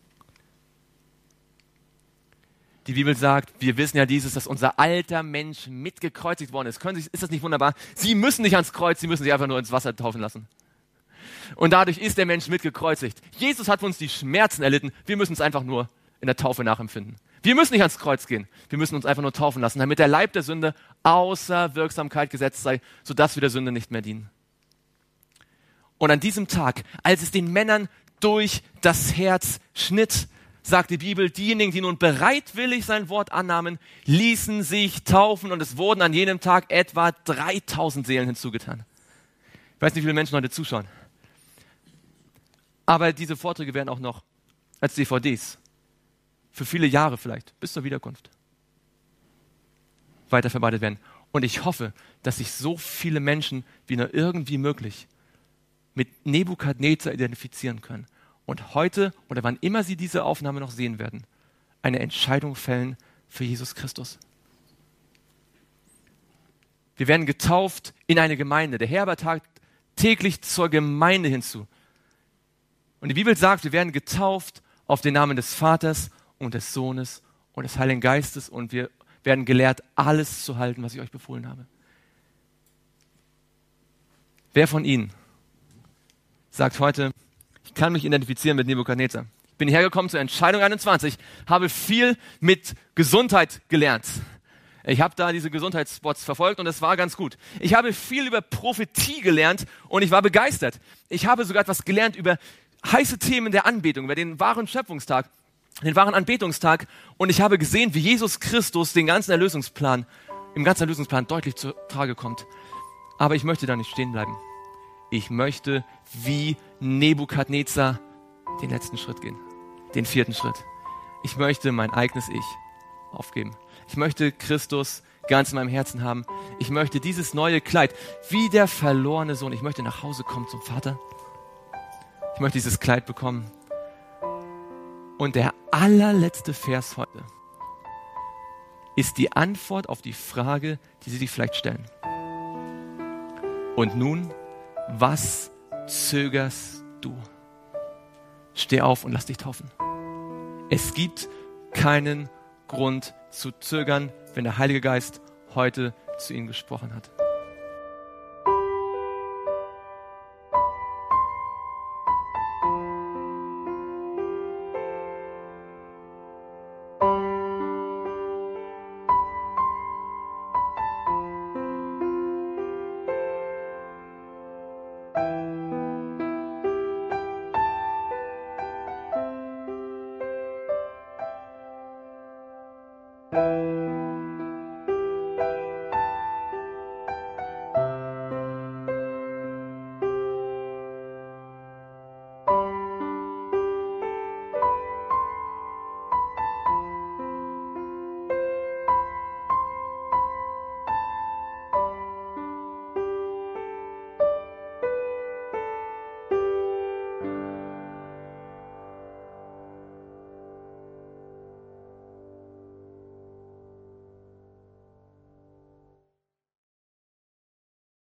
Die Bibel sagt, wir wissen ja dieses, dass unser alter Mensch mitgekreuzigt worden ist. Ist das nicht wunderbar? Sie müssen nicht ans Kreuz, Sie müssen sich einfach nur ins Wasser taufen lassen. Und dadurch ist der Mensch mitgekreuzigt. Jesus hat für uns die Schmerzen erlitten. Wir müssen es einfach nur in der Taufe nachempfinden. Wir müssen nicht ans Kreuz gehen. Wir müssen uns einfach nur taufen lassen, damit der Leib der Sünde außer Wirksamkeit gesetzt sei, sodass wir der Sünde nicht mehr dienen. Und an diesem Tag, als es den Männern durch das Herz schnitt, sagt die Bibel, diejenigen, die nun bereitwillig sein Wort annahmen, ließen sich taufen und es wurden an jenem Tag etwa 3000 Seelen hinzugetan. Ich weiß nicht, wie viele Menschen heute zuschauen. Aber diese Vorträge werden auch noch als DVDs für viele Jahre vielleicht, bis zur Wiederkunft, weiterverbreitet werden. Und ich hoffe, dass sich so viele Menschen wie nur irgendwie möglich mit Nebukadnezar identifizieren können und heute oder wann immer sie diese Aufnahme noch sehen werden, eine Entscheidung fällen für Jesus Christus. Wir werden getauft in eine Gemeinde. Der Herr tagt täglich zur Gemeinde hinzu. Und die Bibel sagt, wir werden getauft auf den Namen des Vaters und des Sohnes und des Heiligen Geistes und wir werden gelehrt, alles zu halten, was ich euch befohlen habe. Wer von Ihnen sagt heute, ich kann mich identifizieren mit Nebukadnezar. Ich bin hergekommen zur Entscheidung 21, habe viel mit Gesundheit gelernt. Ich habe da diese Gesundheitsspots verfolgt und es war ganz gut. Ich habe viel über Prophetie gelernt und ich war begeistert. Ich habe sogar etwas gelernt über heiße Themen der Anbetung, über den wahren Schöpfungstag, den wahren Anbetungstag. Und ich habe gesehen, wie Jesus Christus im ganzen Erlösungsplan deutlich zu Trage kommt. Aber ich möchte da nicht stehen bleiben. ich möchte wie Nebukadnezar den letzten Schritt gehen, den 4. Schritt. Ich möchte mein eigenes Ich aufgeben. Ich möchte Christus ganz in meinem Herzen haben. Ich möchte dieses neue Kleid, wie der verlorene Sohn. Ich möchte nach Hause kommen zum Vater. Ich möchte dieses Kleid bekommen. Und der allerletzte Vers heute ist die Antwort auf die Frage, die Sie sich vielleicht stellen. Und nun, was zögerst du? Steh auf und lass dich taufen. Es gibt keinen Grund zu zögern, wenn der Heilige Geist heute zu Ihnen gesprochen hat.